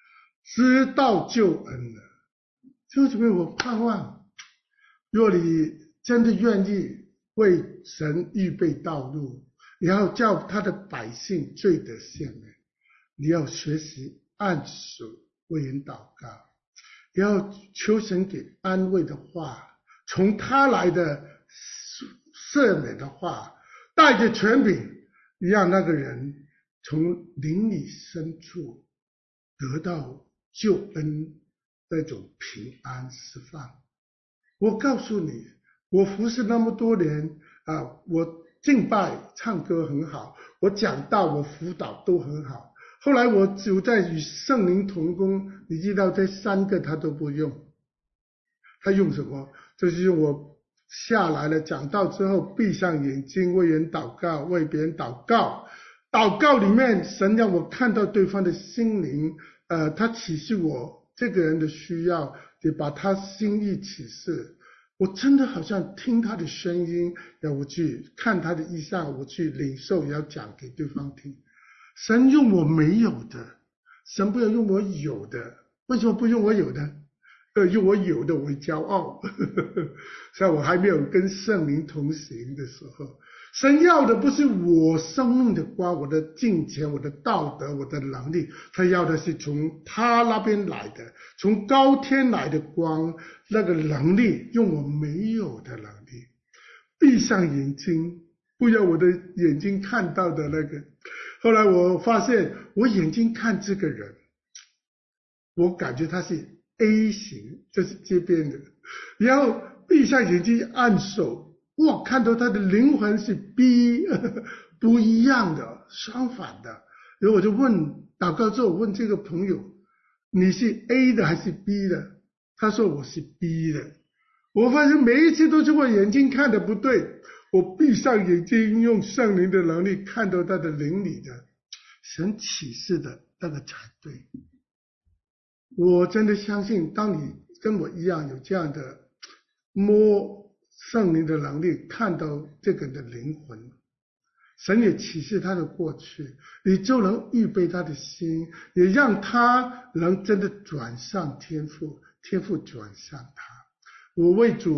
知道救恩了。弟兄姊妹，我盼望，若你真的愿意为神预备道路，然后叫他的百姓罪得赦免，你要学习按手为人祷告，要求神给安慰的话，从他来的赦免的话，带着权柄，让那个人从灵里深处得到救恩那种平安释放。我告诉你，我服侍那么多年我敬拜唱歌很好，我讲道我辅导都很好，后来我只在与圣灵同工，你知道这3个他都不用。他用什么？就是用我下来了讲道之后闭上眼睛为人祷告，为别人祷告，祷告里面神让我看到对方的心灵，他启示我这个人的需要，得把他心意启示。我真的好像听他的声音，要我去看他的意象，我去领受，也要讲给对方听。神用我没有的，神不要用我有的。为什么不用我有的？用我有的为骄傲。在我还没有跟圣灵同行的时候，神要的不是我生命的光，我的敬虔，我的道德，我的能力，他要的是从他那边来的，从高天来的光，那个能力，用我没有的能力。闭上眼睛，不要我的眼睛看到的那个。后来我发现，我眼睛看这个人，我感觉他是 A 型，就是这边的，然后闭上眼睛按手，我看到他的灵魂是 B， 不一样的，相反的。然后我就祷告之后我问这个朋友，你是 A 的还是 B 的？他说我是 B 的。我发现每一次都是我眼睛看的不对，我闭上眼睛用圣灵的能力看到他的灵里的神启示的那个才对。我真的相信，当你跟我一样有这样的摸圣灵的能力，看到这个人的灵魂，神也启示他的过去，你就能预备他的心，也让他能真的转向天父，天父转向他。我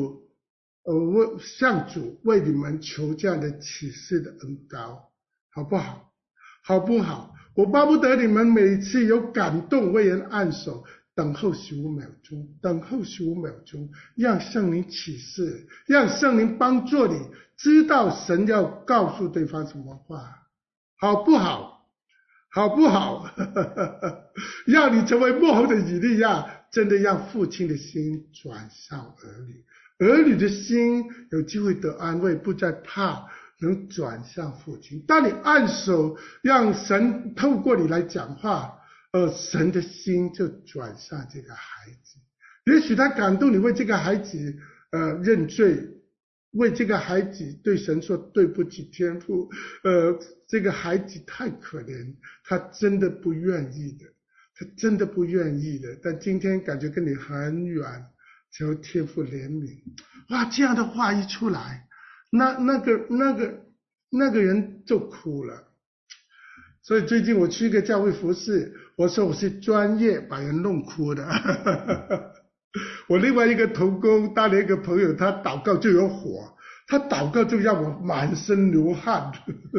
向主为你们求这样的启示的恩膏，好不好？好不好？我巴不得你们每次有感动为人按手，等候15秒钟，等候15秒钟，让圣灵启示，让圣灵帮助你知道神要告诉对方什么话，好不好？好不好？让你成为幕后的以利亚，真的让父亲的心转向儿女，儿女的心有机会得安慰，不再怕，能转向父亲。当你按手，让神透过你来讲话，神的心就转向这个孩子。也许他感动你为这个孩子认罪，为这个孩子对神说对不起天父，这个孩子太可怜，他真的不愿意的，他真的不愿意的，但今天感觉跟你很远，求天父怜悯。哇，这样的话一出来，那个人就哭了。所以最近我去一个教会服侍，我说我是专业把人弄哭的。我另外一个同工带了一个朋友，他祷告就有火，他祷告就让我满身流汗。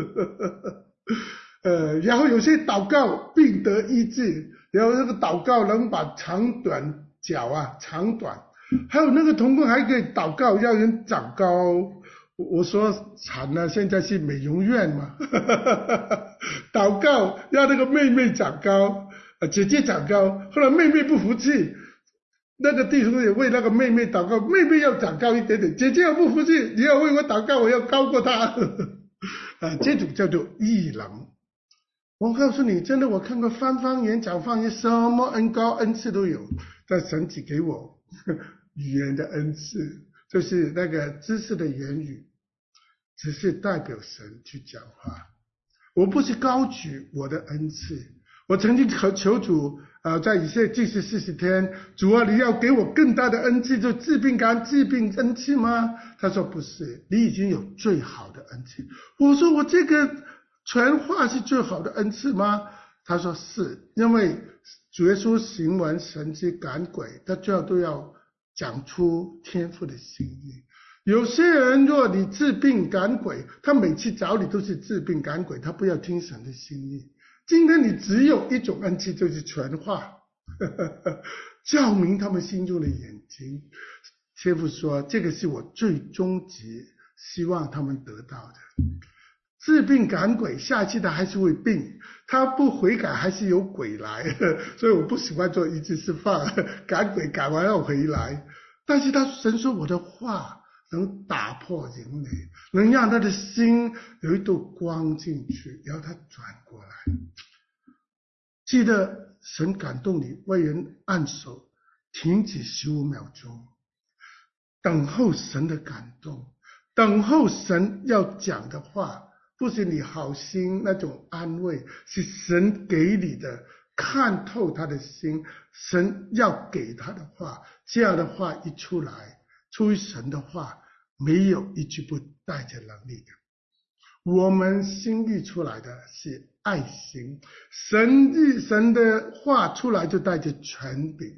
然后有些祷告病得医治，然后那个祷告能把长短脚长短，还有那个同工还可以祷告让人长高。我说惨了，现在是美容院嘛。祷告让那个妹妹长高，姐姐长高，后来妹妹不服气，那个弟兄也为那个妹妹祷告，妹妹要长高一点点，姐姐要不服气，你要为我祷告，我要高过她。这种叫做异能。我告诉你，真的，我看过翻方言、讲方言，什么恩膏恩赐都有，但神只给我语言的恩赐，就是那个知识的言语，只是代表神去讲话。我不是高举我的恩赐，我曾经求主在以色列祭祀40天，主啊，你要给我更大的恩赐，就治病感治病恩赐吗？他说不是，你已经有最好的恩赐。我说我这个传话是最好的恩赐吗？他说是，因为主耶稣行完神迹赶鬼，他最后都要讲出天父的心意。有些人若你治病赶鬼，他每次找你都是治病赶鬼，他不要听神的心意。今天你只有一种恩赐，就是传话，照明他们心中的眼睛。天父说，这个是我最终极希望他们得到的。治病赶鬼，下一次他还是会病，他不悔改还是有鬼来，所以我不喜欢做医治释放，赶鬼赶完要回来。但是神说我的话能打破人类，能让他的心有一道光进去，然后他转过来。记得神感动你，为人按手，停止15秒钟，等候神的感动，等候神要讲的话，不是你好心那种安慰，是神给你的，看透他的心，神要给他的话，这样的话一出来，出于神的话，没有一句不带着能力的。我们心意出来的是爱心，神的话出来就带着权柄，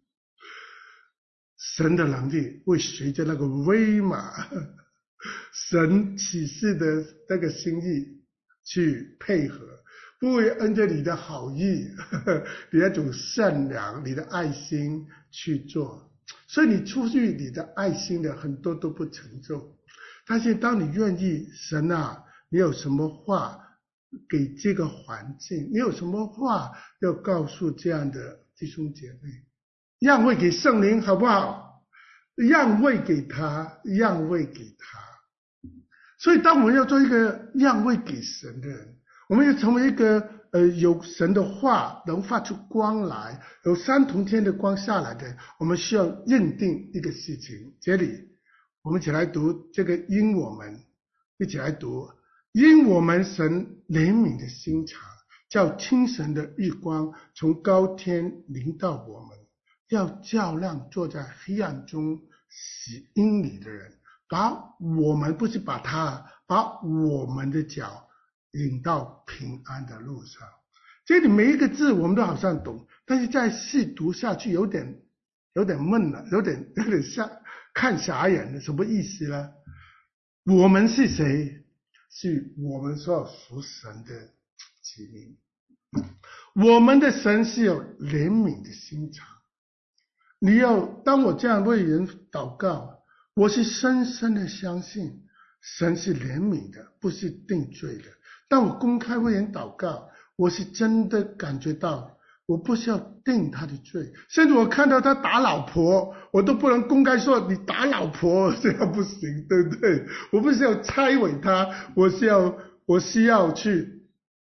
神的能力会随着那个威马，神启示的那个心意去配合，不会按照你的好意，你那种善良，你的爱心去做。所以你出于你的爱心的很多都不成就，但是当你愿意，神啊，你有什么话给这个环境，你有什么话要告诉这样的弟兄姐妹，让位给圣灵好不好？让位给他，让位给他。所以当我们要做一个让位给神的人，我们要成为一个有神的话能发出光来，有三同天的光下来的，我们需要认定一个事情。这里我们一起来读这个因我们，一起来读，因我们神怜悯的心肠，叫清晨的日光从高天临到我们，要照亮坐在黑暗中死荫里的人，把我们，不是把他，把我们的脚引到平安的路上。这里每一个字我们都好像懂，但是再细读下去有点闷了，有点像看傻眼了。什么意思呢？我们是谁？是我们所有属神的子民。我们的神是有怜悯的心肠。你要当我这样为人祷告，我是深深的相信神是怜悯的，不是定罪的。当我公开为人祷告，我是真的感觉到我不是要定他的罪，甚至我看到他打老婆，我都不能公开说你打老婆，这样不行，对不对？我不是要拆毁他，我是要去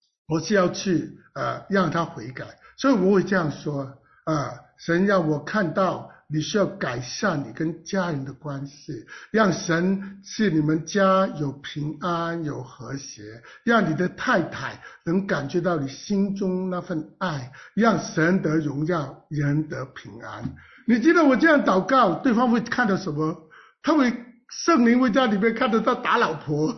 让他悔改。所以我会这样说神让我看到你需要改善你跟家人的关系，让神是你们家有平安有和谐，让你的太太能感觉到你心中那份爱，让神得荣耀，人得平安。你记得我这样祷告，对方会看到什么？他会，圣灵会在里面看到他打老婆。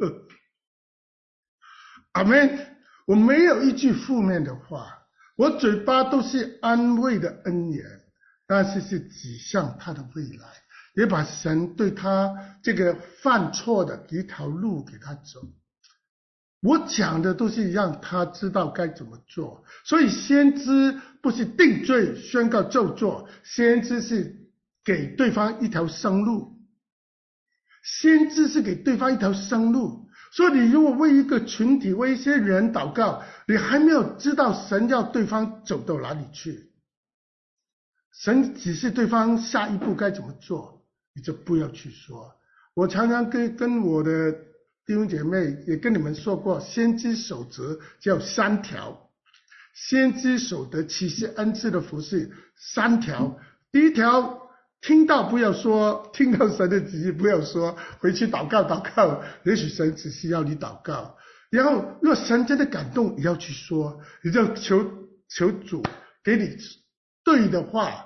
阿们。我没有一句负面的话，我嘴巴都是安慰的恩言，但是是指向他的未来，也把神对他这个犯错的一条路给他走。我讲的都是让他知道该怎么做。所以先知不是定罪宣告咒詛，先知是给对方一条生路，先知是给对方一条生路。所以你如果为一个群体，为一些人祷告，你还没有知道神要对方走到哪里去，神指示对方下一步该怎么做，你就不要去说。我常常跟我的弟兄姐妹也跟你们说过，先知守则叫3条，先知守得启示恩赐的服事3条。第一条，听到不要说，听到神的旨意不要说，回去祷告，也许神只是要你祷告。然后若神真的感动，你要去说，你就求主给你对的话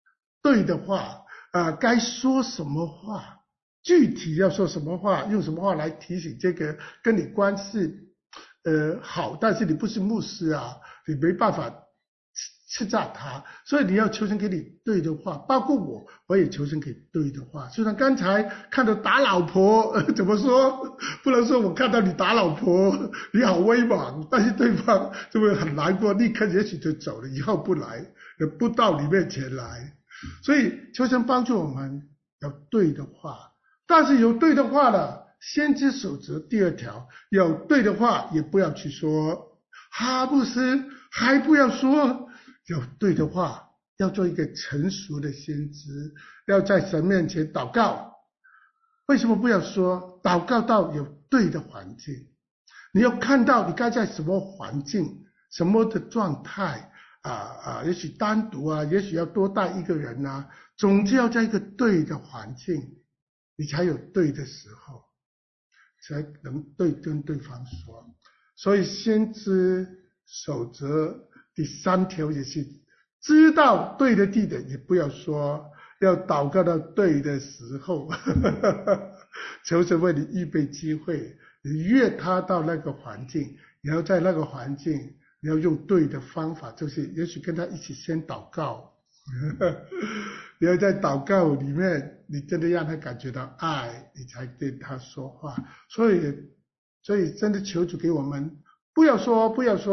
该说什么话，具体要说什么话，用什么话来提醒这个跟你关系好，但是你不是牧师啊，你没办法斥责他，所以你要求神给你对的话，包括我也求神给对的话。虽然刚才看到打老婆，怎么说？不能说我看到你打老婆，你好威猛，但是对方就会很难过，立刻也许就走了，以后不来，也不到你面前来。所以求神帮助我们有对的话，但是有对的话了，先知守则第2条，有对的话也不要去说，哈布斯还不要说。有对的话，要做一个成熟的先知，要在神面前祷告。为什么不要说？祷告到有对的环境，你要看到你该在什么环境，什么的状态也许单独也许要多带一个人总之要在一个对的环境，你才有对的时候，才能跟对方说。所以先知守则第3条也是知道对的地点也不要说，要祷告到对的时候求神为你预备机会，你约他到那个环境，然后在那个环境你要用对的方法，就是也许跟他一起先祷告你要在祷告里面你真的让他感觉到爱，你才对他说话。所以真的求主给我们不要说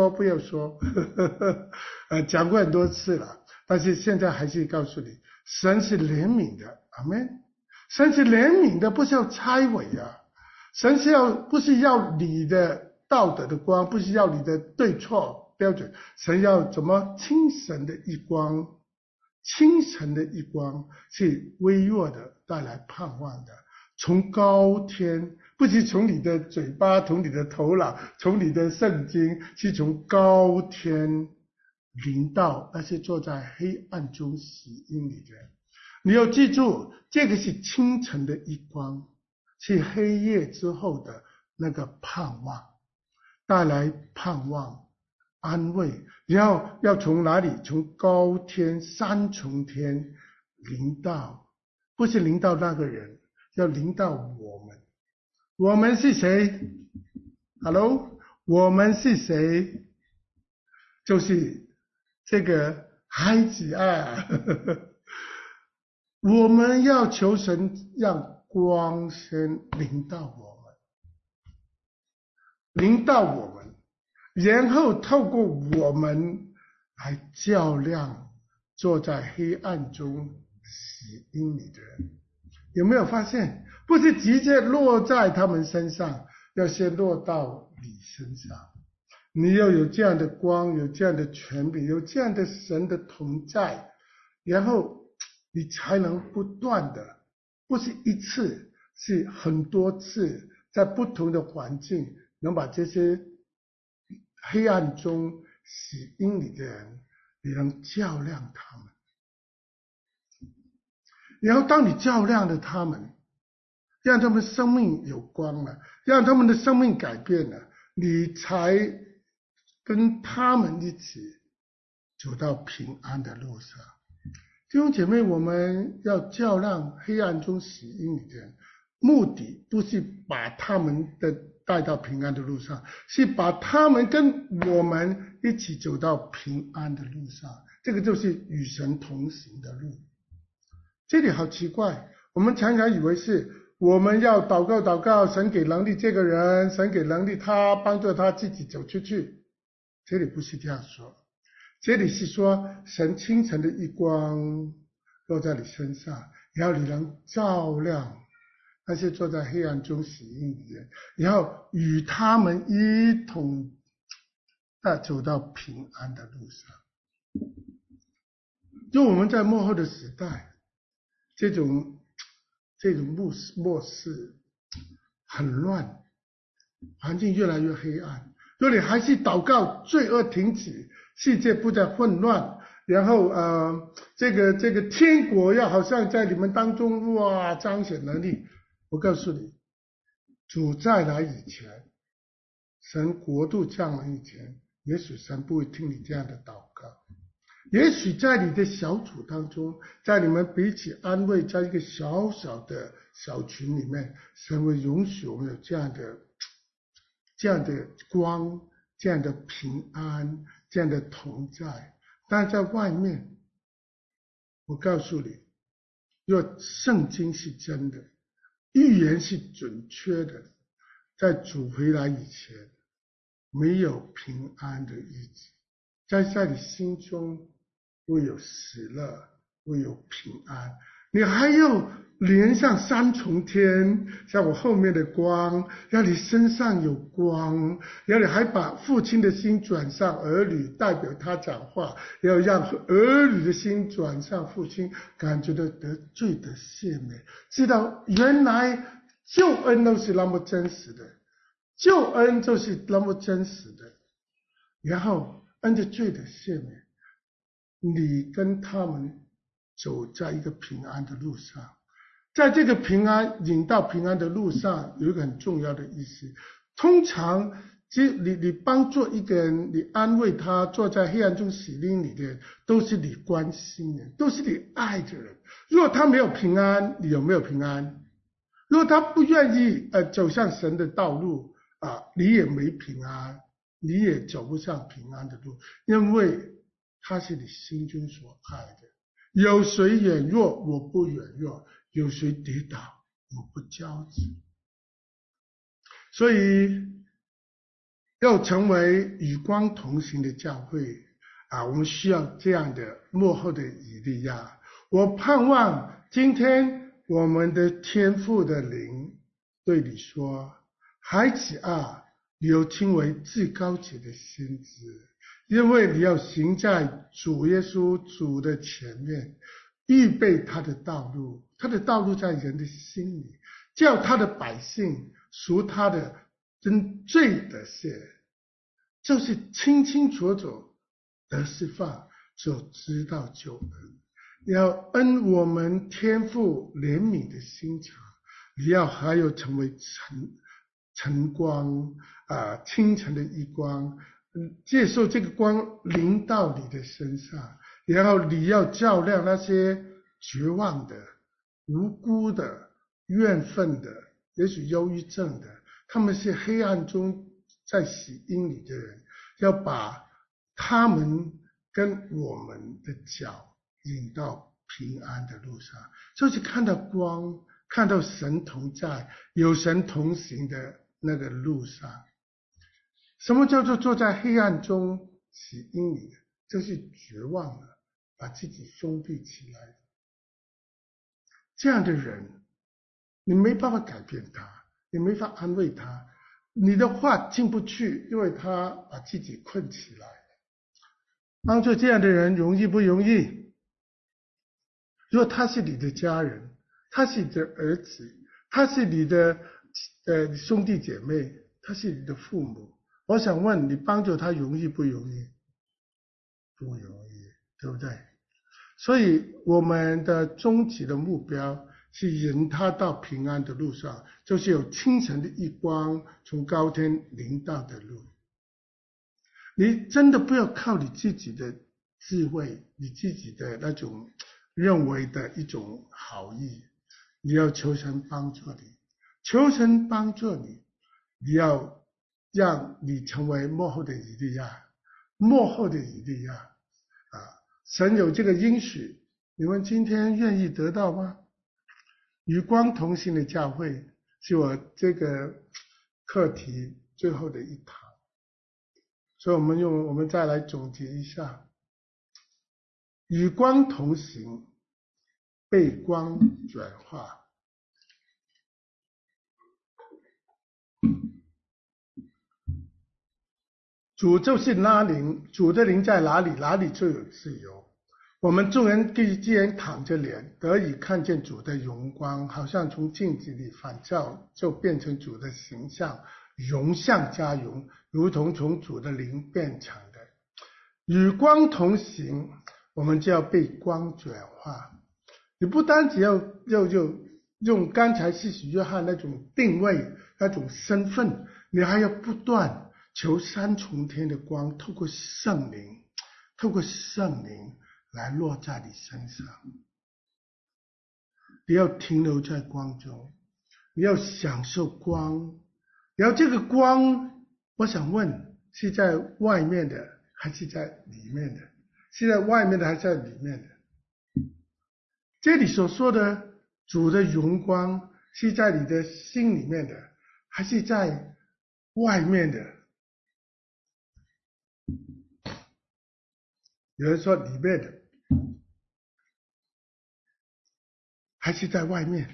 讲过很多次了，但是现在还是告诉你，神是怜悯的，阿们。神是怜悯的，不是要拆毁神是不是要你的道德的光，不是要你的对错标准，神要怎么清晨的一光，清晨的一光是微弱的带来盼望的，从高天，不是从你的嘴巴，从你的头脑，从你的圣经，是从高天临到那些坐在黑暗中死荫里的人。你要记住，这个是清晨的一光，是黑夜之后的那个盼望，带来盼望安慰。然后要从哪里？从高天3重天临到，不是临到那个人，要临到我们。我们是谁 ？Hello， 我们是谁？就是这个孩子我们要求神让光先临到我们，然后透过我们来照亮坐在黑暗中死荫里的人。有没有发现？不是直接落在他们身上，要先落到你身上。你要有这样的光，有这样的权柄，有这样的神的同在，然后你才能不断的，不是一次，是很多次，在不同的环境，能把这些黑暗中死荫里的人，你能照亮他们。然后当你照亮了他们，让他们生命有光了，让他们的生命改变了，你才跟他们一起走到平安的路上。弟兄姐妹，我们要照亮黑暗中死荫里的人，目的不是把他们带到平安的路上，是把他们跟我们一起走到平安的路上。这个就是与神同行的路。这里好奇怪，我们常常以为是我们要祷告，神给能力这个人，神给能力他，帮助他自己走出去。这里不是这样说，这里是说神清晨的一光落在你身上，然后你能照亮那些坐在黑暗中死荫的人，然后与他们一同走到平安的路上。就我们在末后的时代，这种末世很乱，环境越来越黑暗。如果你还是祷告罪恶停止，世界不再混乱，然后这个天国要好像在你们当中彰显能力，我告诉你，主再来以前，神国度降临以前，也许神不会听你这样的祷告。也许在你的小组当中，在你们彼此安慰，在一个小小的小群里面，神会容许我们有这样的光，这样的平安，这样的同在。 但在外面，我告诉你，若圣经是真的，预言是准确的，在主回来以前，没有平安的日子，在你心中会有喜乐，会有平安。你还要连上三重天，像我后面的光，让你身上有光，让你还把父亲的心转向儿女，代表他讲话，要让儿女的心转向父亲，感觉到得罪的赦免，知道原来救恩都是那么真实的，救恩就是那么真实的，然后按着罪的赦免，你跟他们走在一个平安的路上。在这个平安引到平安的路上，有一个很重要的意思。通常你帮助一个人，你安慰他，坐在黑暗中洗灵里的人，都是你关心的，都是你爱的人。如果他没有平安，你有没有平安？如果他不愿意走向神的道路你也没平安，你也走不上平安的路，因为他是你心中所爱的。有谁软弱，我不软弱；有谁跌倒，我不骄子。所以要成为与光同行的教会我们需要这样的末后的以利亚。我盼望今天我们的天父的灵对你说，孩子你有听为至高者的先知，因为你要行在主耶稣主的前面，预备他的道路，他的道路在人的心里，叫他的百姓赎他的真罪的赦，就是清清楚楚得释放，就知道救恩。要恩我们天父怜悯的心肠，你要还有成为晨光清晨的一光，接受这个光临到你的身上，然后你要照亮那些绝望的、无辜的、怨愤的，也许忧郁症的，他们是黑暗中在洗阴里的人，要把他们跟我们的脚引到平安的路上，就是看到光，看到神同在，有神同行的那个路上。什么叫做坐在黑暗中洗阴里的？就是绝望了，把自己封闭起来。这样的人，你没办法改变他，你没法安慰他，你的话进不去，因为他把自己困起来。帮助这样的人容易不容易？如果他是你的家人，他是你的儿子，他是你的兄弟姐妹，他是你的父母，我想问你，帮助他容易不容易？不容易，对不对？所以我们的终极的目标是引他到平安的路上，就是有清晨的一光从高天临到的路。你真的不要靠你自己的智慧，你自己的那种认为的一种好意，你要求神帮助你，求神帮助你，你要让你成为末后的以利亚，末后的以利亚神有这个应许，你们今天愿意得到吗？与光同行的教会是我这个课题最后的一堂，所以我们再来总结一下，与光同行，被光转化。主就是那灵，主的灵在哪里，哪里就有自由。我们众人既然躺着脸，得以看见主的荣光，好像从镜子里反照，就变成主的形象，荣上加荣，如同从主的灵变成的。与光同行，我们就要被光转化。你不单只要用刚才施洗约翰那种定位，那种身份，你还要不断求三重天的光，透过圣灵来落在你身上。你要停留在光中，你要享受光，然后这个光，我想问，是在外面的还是在里面的？ 是在外面的还是在里面的？这里所说的主的荣光是在你的心里面的，还是在外面的？有人说里面的，还是在外面？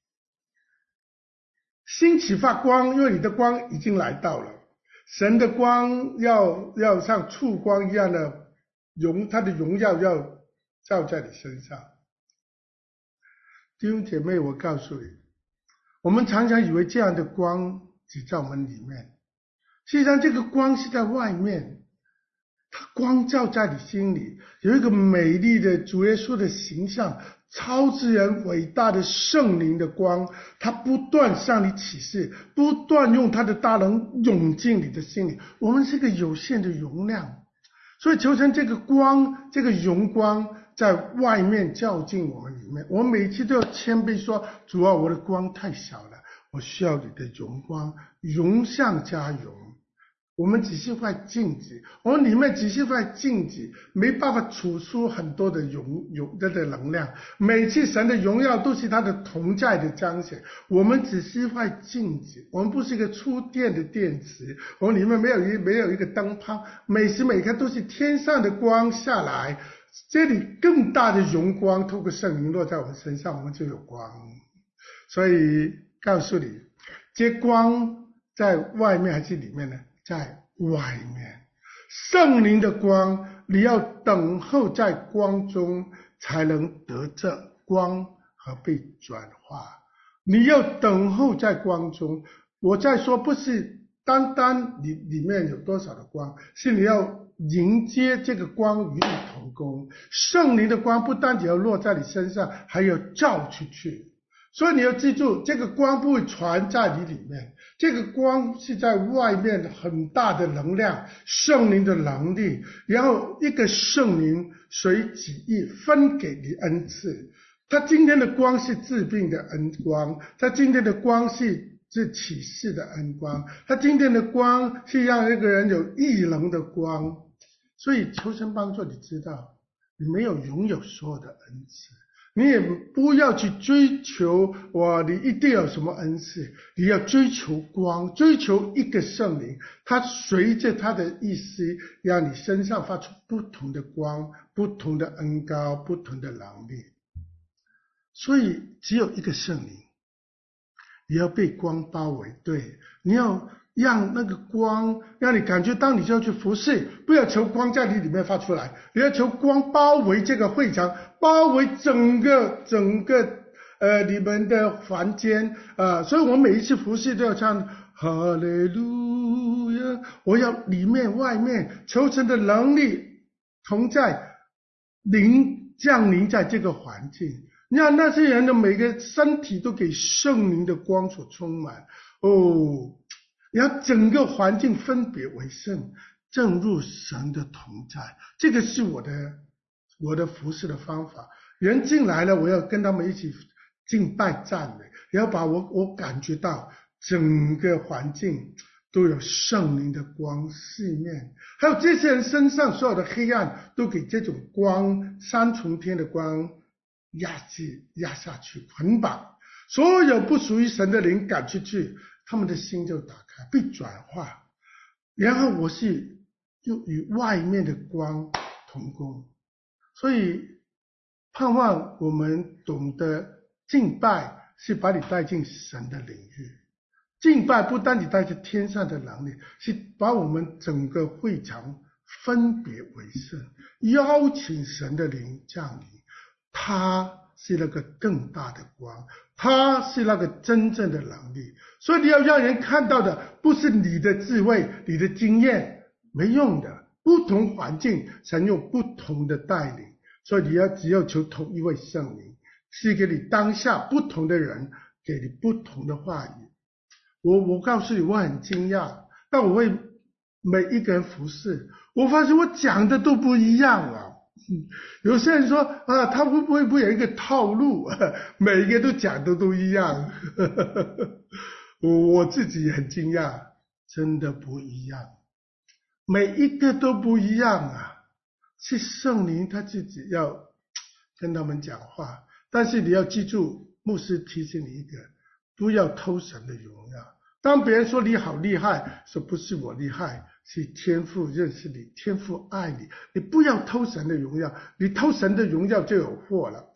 兴起发光，因为你的光已经来到了。神的光要像曙光一样的他的荣耀要照在你身上。弟兄姐妹，我告诉你，我们常常以为这样的光只在我们里面，实际上这个光是在外面，它光照在你心里，有一个美丽的主耶稣的形象，超自然伟大的圣灵的光，它不断向你启示，不断用它的大能涌进你的心里。我们是个有限的容量，所以求神这个光，这个荣光在外面照进我们里面。我们每次都要谦卑说，主啊，我的光太小了，我需要你的荣光，荣上加荣。我们只是块镜子，我们里面只是块镜子，没办法储出很多的能量。每次神的荣耀都是他的同在的彰显，我们只是一块镜子，我们不是一个出电的电池，我们里面没有一个灯泡，每时每刻都是天上的光下来，这里更大的荣光透过圣灵落在我们身上，我们就有光。所以告诉你，这光在外面还是里面呢？在外面。圣灵的光，你要等候在光中，才能得这光和被转化。你要等候在光中，我再说，不是单单你里面有多少的光，是你要迎接这个光与你同工。圣灵的光不单只要落在你身上，还要照出去。所以你要记住，这个光不会传在你里面，这个光是在外面很大的能量，圣灵的能力，然后一个圣灵随己意分给你恩赐。他今天的光是治病的恩光，他今天的光是启示的恩光，他今天的光是让一个人有异能的光。所以求神帮助你知道，你没有拥有所有的恩赐，你也不要去追求你一定有什么恩赐，你要追求光，追求一个圣灵，它随着它的意思让你身上发出不同的光，不同的恩膏，不同的能力。所以只有一个圣灵，你要被光包围，对，你要让那个光让你感觉到你就要去服侍，不要求光在你里面发出来，你要求光包围这个会场，包围整个你们的房间所以我每一次服侍都要唱哈利路亚，我要里面外面求神的能力同在降临在这个环境，让那些人的每个身体都给圣灵的光所充满让整个环境分别为圣，正如神的同在。这个是我的服事的方法。人进来了，我要跟他们一起敬拜赞美，然后把我感觉到整个环境都有圣灵的光四面，还有这些人身上所有的黑暗都给这种光三重天的光压下去捆绑，所有不属于神的灵赶出去，他们的心就打开被转化，然后我是就与外面的光同工。所以盼望我们懂得敬拜是把你带进神的领域，敬拜不单只带着天上的能力，是把我们整个会场分别为圣，邀请神的灵降临。他是那个更大的光，他是那个真正的能力。所以你要让人看到的不是你的智慧，你的经验，没用的。不同环境神用不同的带领，所以你只要求同一位圣灵，是给你当下不同的人，给你不同的话语。我告诉你，我很惊讶，但我为每一个人服侍，我发现我讲的都不一样啊。有些人说他会不会有一个套路，每一个都讲的都一样我自己很惊讶，真的不一样，每一个都不一样啊。 是圣灵他自己要跟他们讲话。但是你要记住，牧师提醒你一个，不要偷神的荣耀。当别人说你好厉害，说不是我厉害，是天父认识你，天父爱你，你不要偷神的荣耀，你偷神的荣耀就有祸了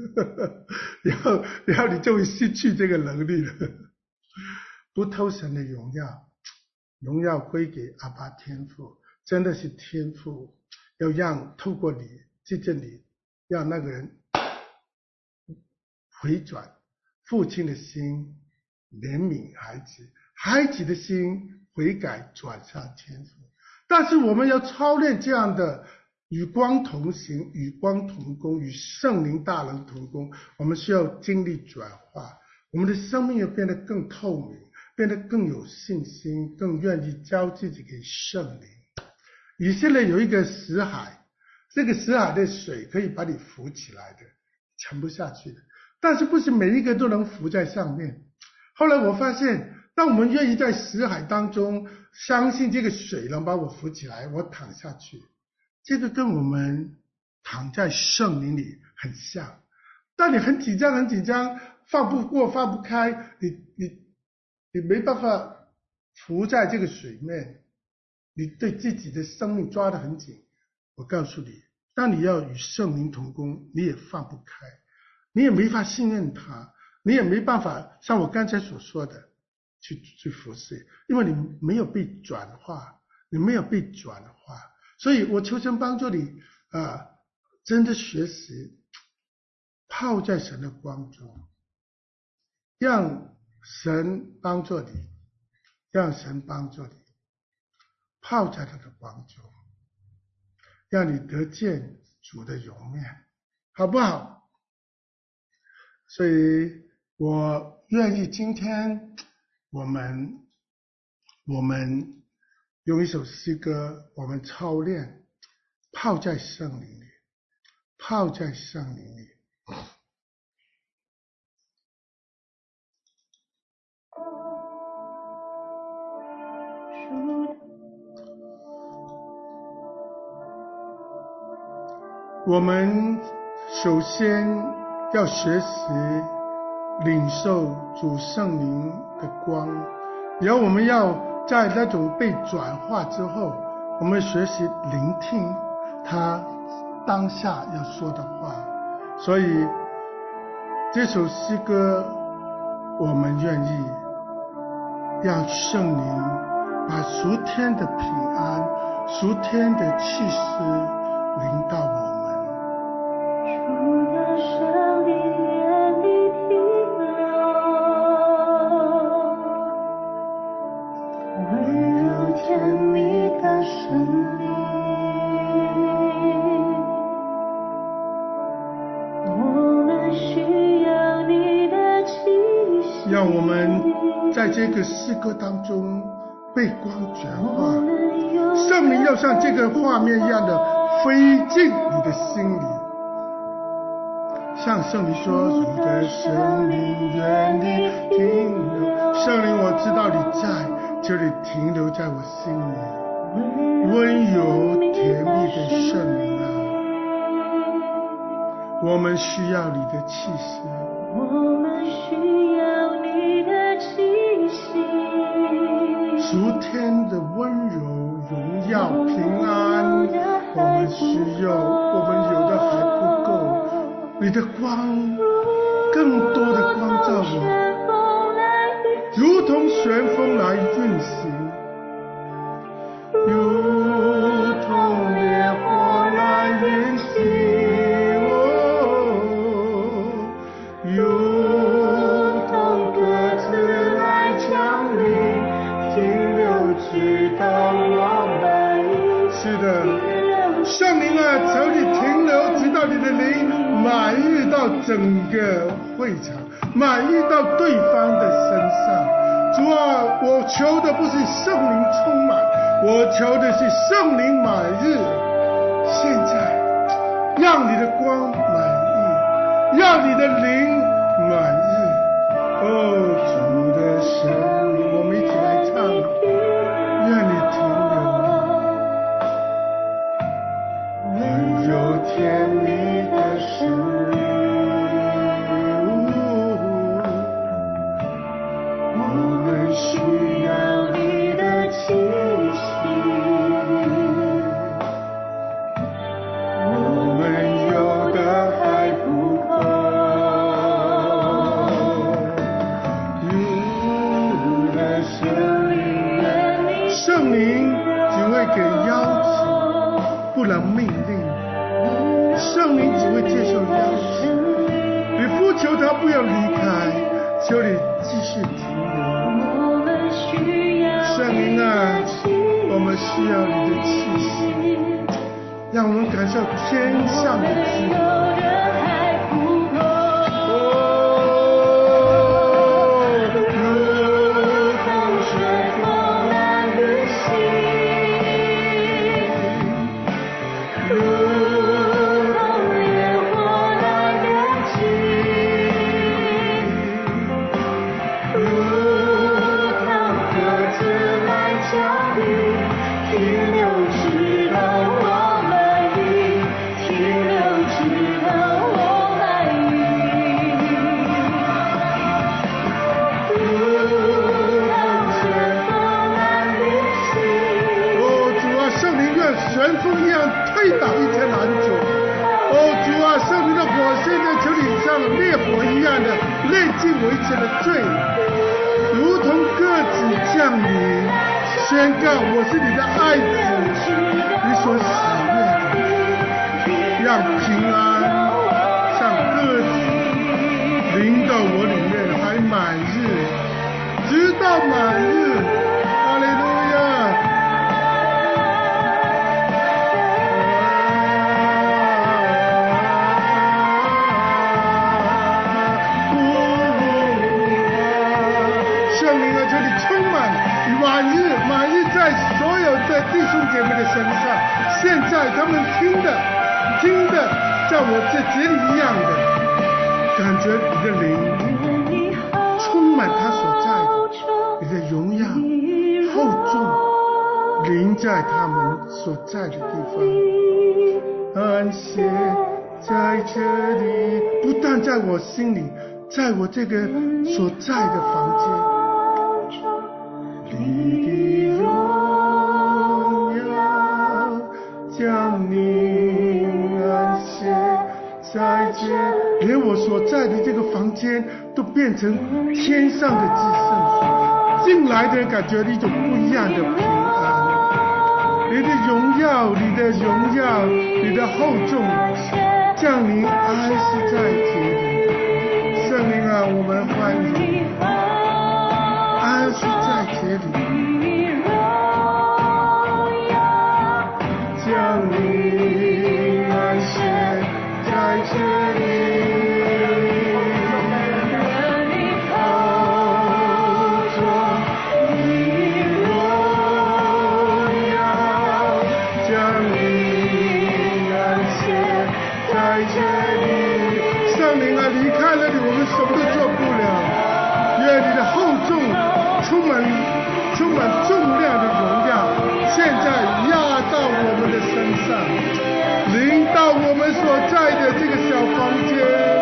然后你就会失去这个能力了。不偷神的荣耀，荣耀归给阿爸天父，真的是天父要让透过你借着你，让那个人回转，父亲的心怜悯孩子，孩子的心悔改转向天父。但是我们要操练这样的与光同行，与光同工，与圣灵大能同工。我们需要经历转化，我们的生命要变得更透明，变得更有信心，更愿意交自己给圣灵。以色列有一个死海，这个死海的水可以把你浮起来的，沉不下去的，但是不是每一个都能浮在上面。后来我发现，当我们愿意在死海当中相信这个水能把我浮起来，我躺下去，这个跟我们躺在圣灵里很像。当你很紧张放不过放不开，你没办法浮在这个水面，你对自己的生命抓得很紧。我告诉你，当你要与圣灵同工，你也放不开，你也没法信任他，你也没办法像我刚才所说的去服侍，因为你没有被转化，你没有被转化。所以我求神帮助你真的学习泡在神的光中，让神帮助你，让神帮助你泡在他的光中，让你得见主的容面，好不好？所以我愿意今天我们用一首诗歌，我们操练泡在圣灵里，泡在圣灵里。我们首先要学习领受主圣灵的光，然后我们要在那种被转化之后，我们学习聆听他当下要说的话。所以这首诗歌，我们愿意让圣灵把属天的平安、属天的气息临到我们。 主的圣灵愿你停留，温柔甜蜜的圣灵，我们需要你的气息。 让我们在这个诗歌当中被光转化，圣灵要像这个画面一样的飞进你的心里，像圣灵说：主的圣灵愿你停留。圣灵，我知道你在这里停留在我心里，温柔甜蜜的圣灵啊，我们需要你的气息， 我们需要你的气息， 属天的温柔、荣耀、平安，我们需要，我们有的还不够。你的光，更多的光照我，如同旋风来运行，如同烈火来运行，如同鸽子来降临，停留直到我们。是的，圣灵啊，求你停留直到你的灵满溢到整个会场，满溢到对方的身上。主啊，我求的不是圣灵充满，我求的是圣灵满溢。现在让你的光满溢，让你的灵满溢。哦，主的圣灵，我们一起来唱，愿你停留。 给邀请，不能命令。圣灵只会接受邀请。你呼求他不要离开，求你继续停留。圣灵啊，我们需要你的气息，让我们感受天上的自由。旋风一样推倒一切拦阻。主啊，圣灵的火现在求你像烈火一样的炼尽我一切的罪，如同鸽子降临，宣告我是你的爱子，你所喜悦的，让平安像鸽子临到我里面，还满日，直到满日。哈利路亚。满日在所有的弟兄姐妹的身上，现在他们听的像我这节里一样的感觉，你的灵充满他所在的，你的荣耀厚重临在他们所在的地方。安息在这里，不但在我心里，在我这个所在的房间。你的荣耀将你安歇在这，连我所在的这个房间都变成天上的至圣所，进来的人感觉一种不一样的平安。你的荣耀，你的荣耀，你的厚重降临安息在这里。圣灵啊，我们欢迎安息在这里，将你安歇在这里，厚重你荣耀，将你安歇在这里。圣灵啊，离开了你，我们什么都做不了。愿你的厚重充满重量的荣耀，现在压到我们的身上，临到我们所在的这个小房间。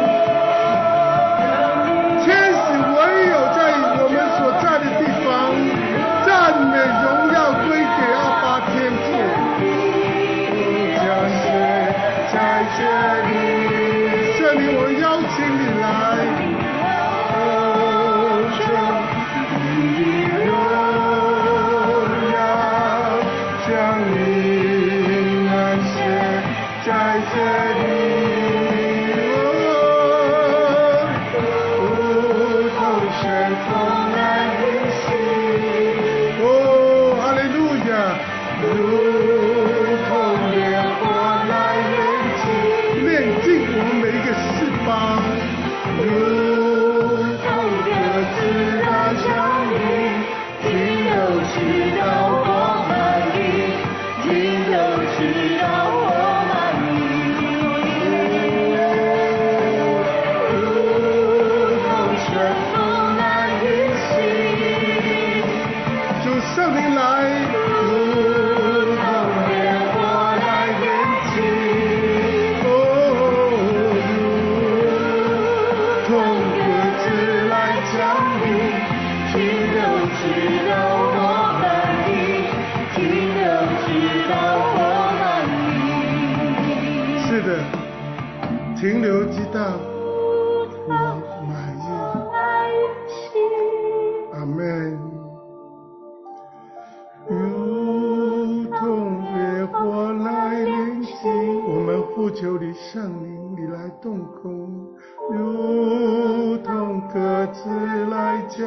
天使唯有在我们所在的地方，赞美荣耀归给阿爸天父。将是在这里，圣灵，我邀请你来。在这里，如同旋风来运行，哈利路亚，如同烈火来炼尽我们每一个四方，如同鸽子来降临，听都知道我们的，听都知道我们。圣灵来，如同烈火来炼尽，如同鸽子来降临，听都知道我们的，听都知道我们的。是的，停留直到满日。阿们。如同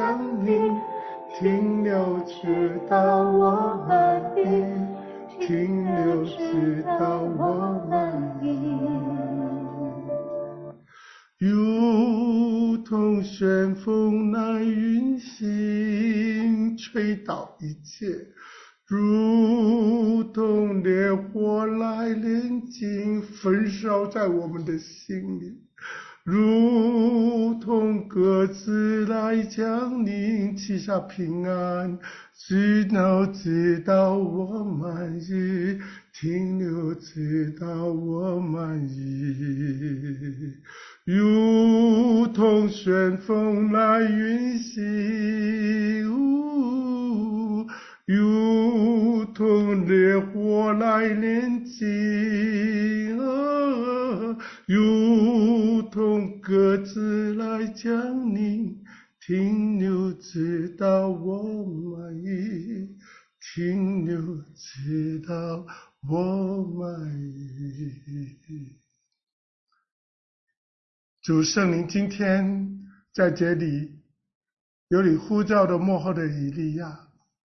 生命停留直到我满意，停留直到我满意。如同旋风来运行，吹倒一切，如同烈火来炼金，焚烧在我们的心里，如同鸽子来降临，赐下平安，直到我满意，停留直到我满意。如同旋风来运行，如同烈火来炼金，如同鸽子来降临，停留直到我满意，停留直到我满意。主圣灵今天在这里有你呼召的幕后的以利亚，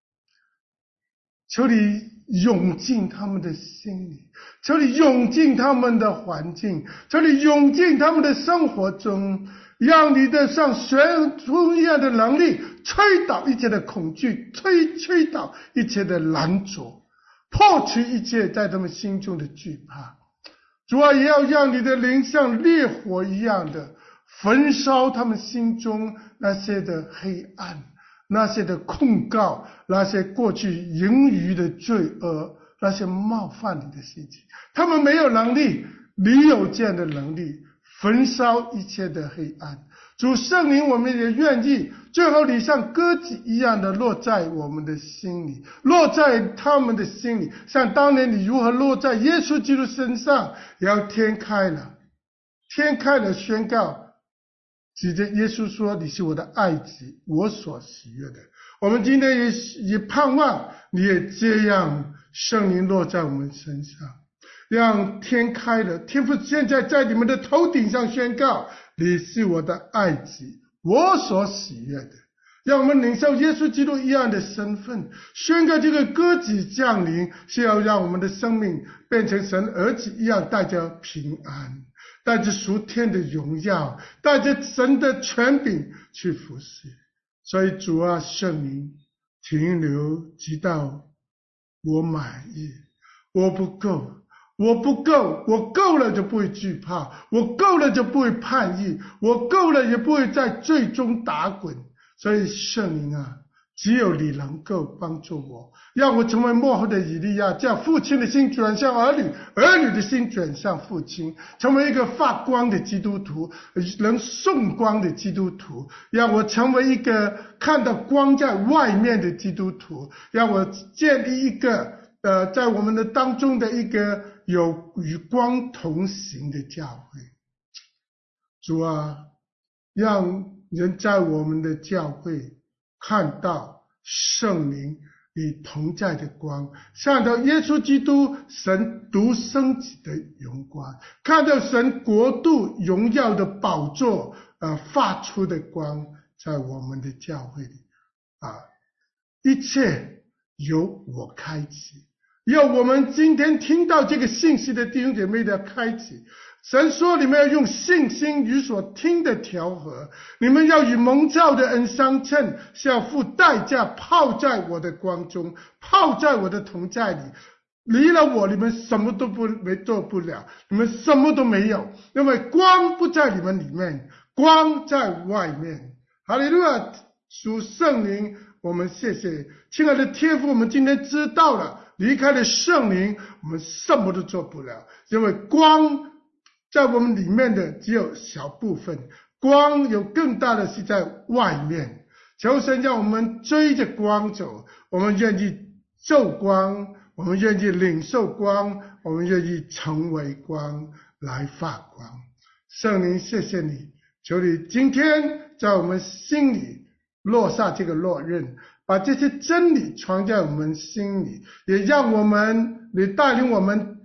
求你涌进他们的心里，求你涌进他们的环境，求你涌进他们的生活中，让你的像旋风一样的能力吹倒一切的恐惧，吹倒一切的拦阻，破除一切在他们心中的惧怕。主啊，也要让你的灵像烈火一样的焚烧他们心中那些的黑暗，那些的控告，那些过去盈余的罪恶，那些冒犯你的事情。他们没有能力，你有这样的能力焚烧一切的黑暗。主圣灵，我们也愿意最后你像鸽子一样的落在我们的心里，落在他们的心里，像当年你如何落在耶稣基督身上。然后天开了宣告，指着耶稣说，你是我的爱子，我所喜悦的。我们今天也盼望你也这样，圣灵落在我们身上，让天开了，天父现在在你们的头顶上宣告，你是我的爱子，我所喜悦的。让我们领受耶稣基督一样的身份，宣告这个鸽子降临是要让我们的生命变成神儿子一样，带着平安，带着属天的荣耀，带着神的权柄去服侍。所以主啊，圣灵停留直到我满意。我不够，我够了就不会惧怕，我够了就不会叛逆，我够了也不会在罪中打滚。所以圣灵啊，只有你能够帮助我，让我成为末后的以利亚，将父亲的心转向儿女，儿女的心转向父亲，成为一个发光的基督徒，能送光的基督徒，让我成为一个看到光在外面的基督徒，让我建立一个在我们的当中的一个有与光同行的教会。主啊，让人在我们的教会看到圣灵你同在的光，看到耶稣基督神独生子的荣光，看到神国度荣耀的宝座发出的光在我们的教会里一切由我开启，要我们今天听到这个信息的弟兄姐妹的开启。神说你们要用信心与所听的调和，你们要与蒙召的恩相称，是要付代价泡在我的光中，泡在我的同在里。离了我，你们什么都做不了，你们什么都没有，因为光不在你们里面，光在外面。哈利路亚！属圣灵，我们谢谢亲爱的天父，我们今天知道了，离开了圣灵我们什么都做不了，因为光在我们里面的只有小部分，光有更大的是在外面。求神让我们追着光走，我们愿意受光，我们愿意领受光，我们愿意成为光来发光。圣灵谢谢你，求你今天在我们心里落下这个烙印，把这些真理传在我们心里，也让我们，你带领我们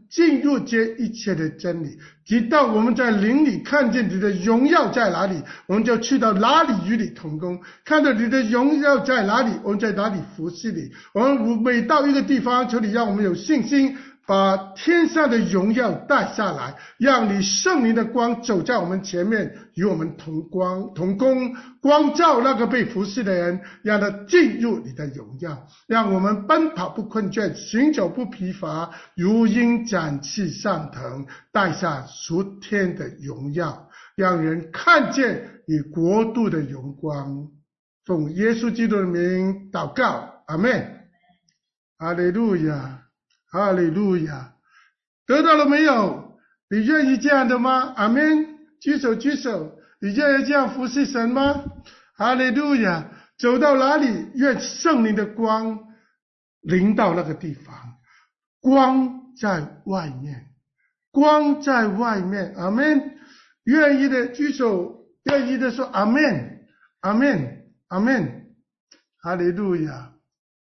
进入这一切的真理，直到我们在灵里看见你的荣耀在哪里，我们就去到哪里与你同工，看到你的荣耀在哪里，我们在哪里服侍你。我们每到一个地方，求你让我们有信心，把天上的荣耀带下来，让你圣灵的光走在我们前面，与我们同工，光照那个被服侍的人，让他进入你的荣耀，让我们奔跑不困倦，行走不疲乏，如鹰展翅上腾，带下属天的荣耀，让人看见你国度的荣光。奉耶稣基督的名祷告，阿们。哈利路亚，哈利路亚。得到了没有？你愿意这样的吗？阿们。举手举手。你愿意这样服侍神吗？哈利路亚。走到哪里，愿圣灵的光临到那个地方。光在外面，光在外面。阿们。愿意的举手，愿意的说阿们，阿们，阿们。哈利路亚。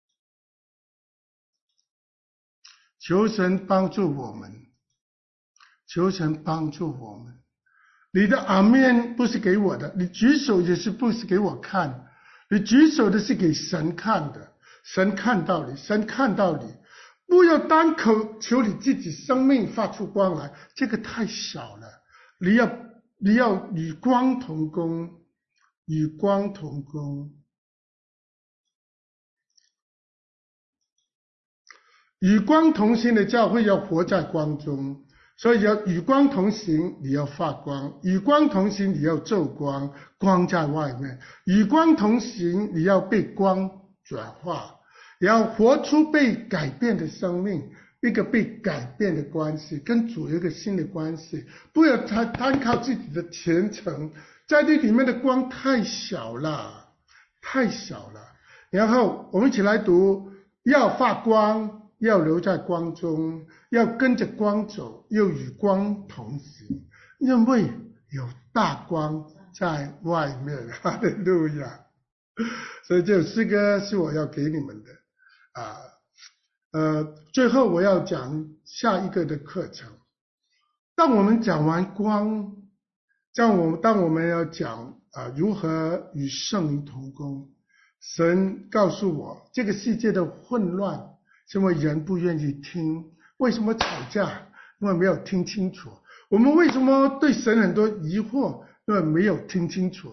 求神帮助我们，求神帮助我们。你的阿们不是给我的，你举手也是不是给我看，你举手的是给神看的。神看到你，神看到你。不要单口求你自己生命发出光来，这个太小了。你要与光同工，与光同工。与光同行的教会要活在光中，所以要与光同行，你要发光；与光同行，你要奏光，光在外面；与光同行，你要被光转化，也要活出被改变的生命，一个被改变的关系，跟主有一个新的关系。不要单靠自己的虔诚，在这里面的光太小了，太小了。然后我们一起来读：要发光，要留在光中，要跟着光走，又与光同行，因为有大光在外面。哈利路亚。所以这首诗歌是我要给你们的最后我要讲下一个的课程。当我们讲完光，当我们要讲如何与圣灵同工，神告诉我，这个世界的混乱是因为人不愿意听。为什么吵架？因为没有听清楚。我们为什么对神很多疑惑？因为没有听清楚。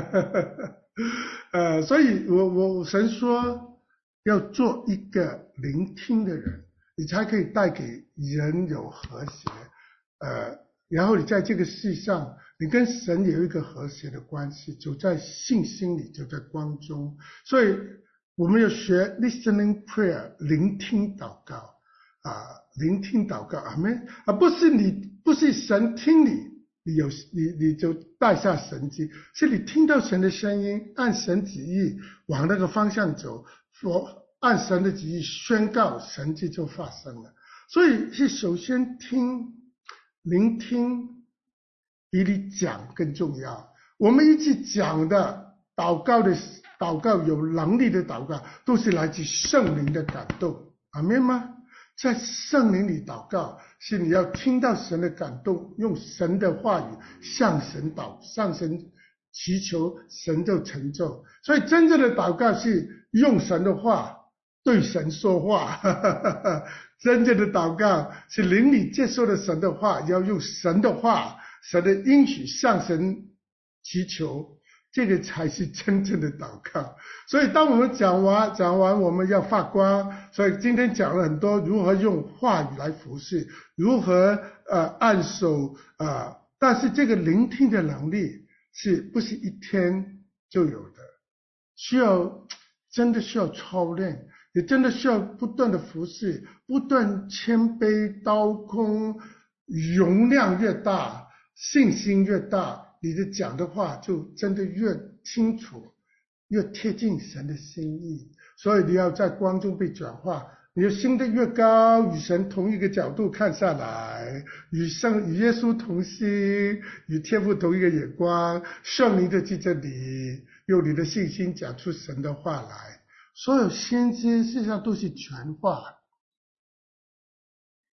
所以神说要做一个聆听的人，你才可以带给人有和谐。然后你在这个世上，你跟神有一个和谐的关系，走在信心里，走在光中。所以我们要学 listening prayer， 聆听祷告聆听祷告。阿们。不是神听你就带下神迹，是你听到神的声音，按神旨意往那个方向走，按神的旨意宣告，神迹就发生了。所以是首先聆听比你讲更重要。我们一直讲的祷告有能力的祷告，都是来自圣灵的感动。阿们吗？在圣灵里祷告，是你要听到神的感动，用神的话语向神祈求，神就成就。所以真正的祷告是用神的话对神说话。真正的祷告是灵里接受了神的话，要用神的话，神的应许向神祈求，这个才是真正的祷告。所以当我们讲完我们要发光，所以今天讲了很多如何用话语来服侍，如何按手但是这个聆听的能力是不是一天就有的，真的需要操练，也真的需要不断的服侍，不断谦卑刀空，容量越大，信心越大，你的讲的话就真的越清楚，越贴近神的心意。所以你要在光中被转化，你的心的越高，与神同一个角度看下来，与耶稣同心，与天父同一个眼光，圣灵就记着你，用你的信心讲出神的话来。所有先知事实上都是全话，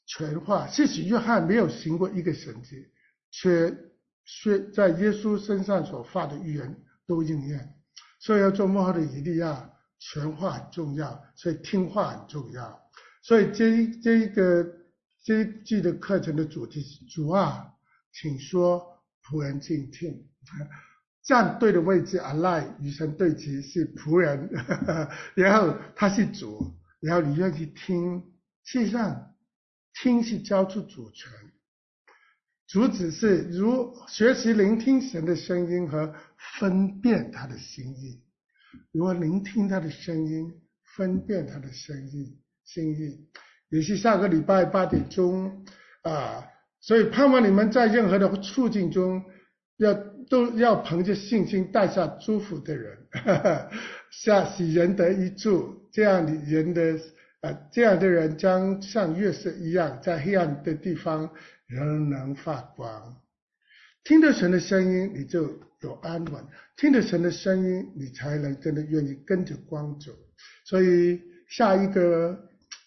全化。或许约翰没有行过一个神迹，却在耶稣身上所发的预言都应验。所以要做末后的以利亚，全化很重要，所以听话很重要。所以这一季的课程的主题是主啊，请说，仆人静听。站对的位置 align 与神对齐是仆人然后他是主，然后你愿意听。事实上听是交出主权，主旨是如学习聆听神的声音和分辨他的心意。如何聆听他的声音，分辨他的心意，也是下个礼拜8点钟所以盼望你们在任何的处境中都要凭着信心带下祝福的人使人得益处，这样的人将像月色一样，在黑暗的地方仍能发光。听着神的声音，你就有安稳；听着神的声音，你才能真的愿意跟着光走。所以下一个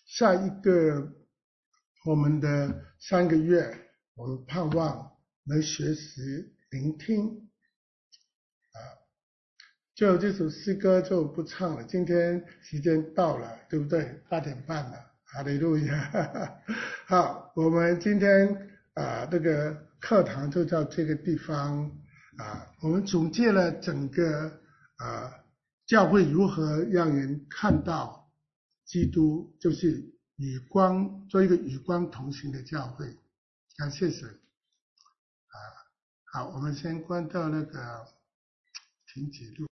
我们的3个月，我们盼望能学习聆听就这首诗歌就不唱了，今天时间到了，对不对？8点半了，哈利路亚好，我们今天这个课堂就到这个地方我们总结了整个教会如何让人看到基督，就是做一个与光同行的教会。感谢神好，我们先关掉那个停止录。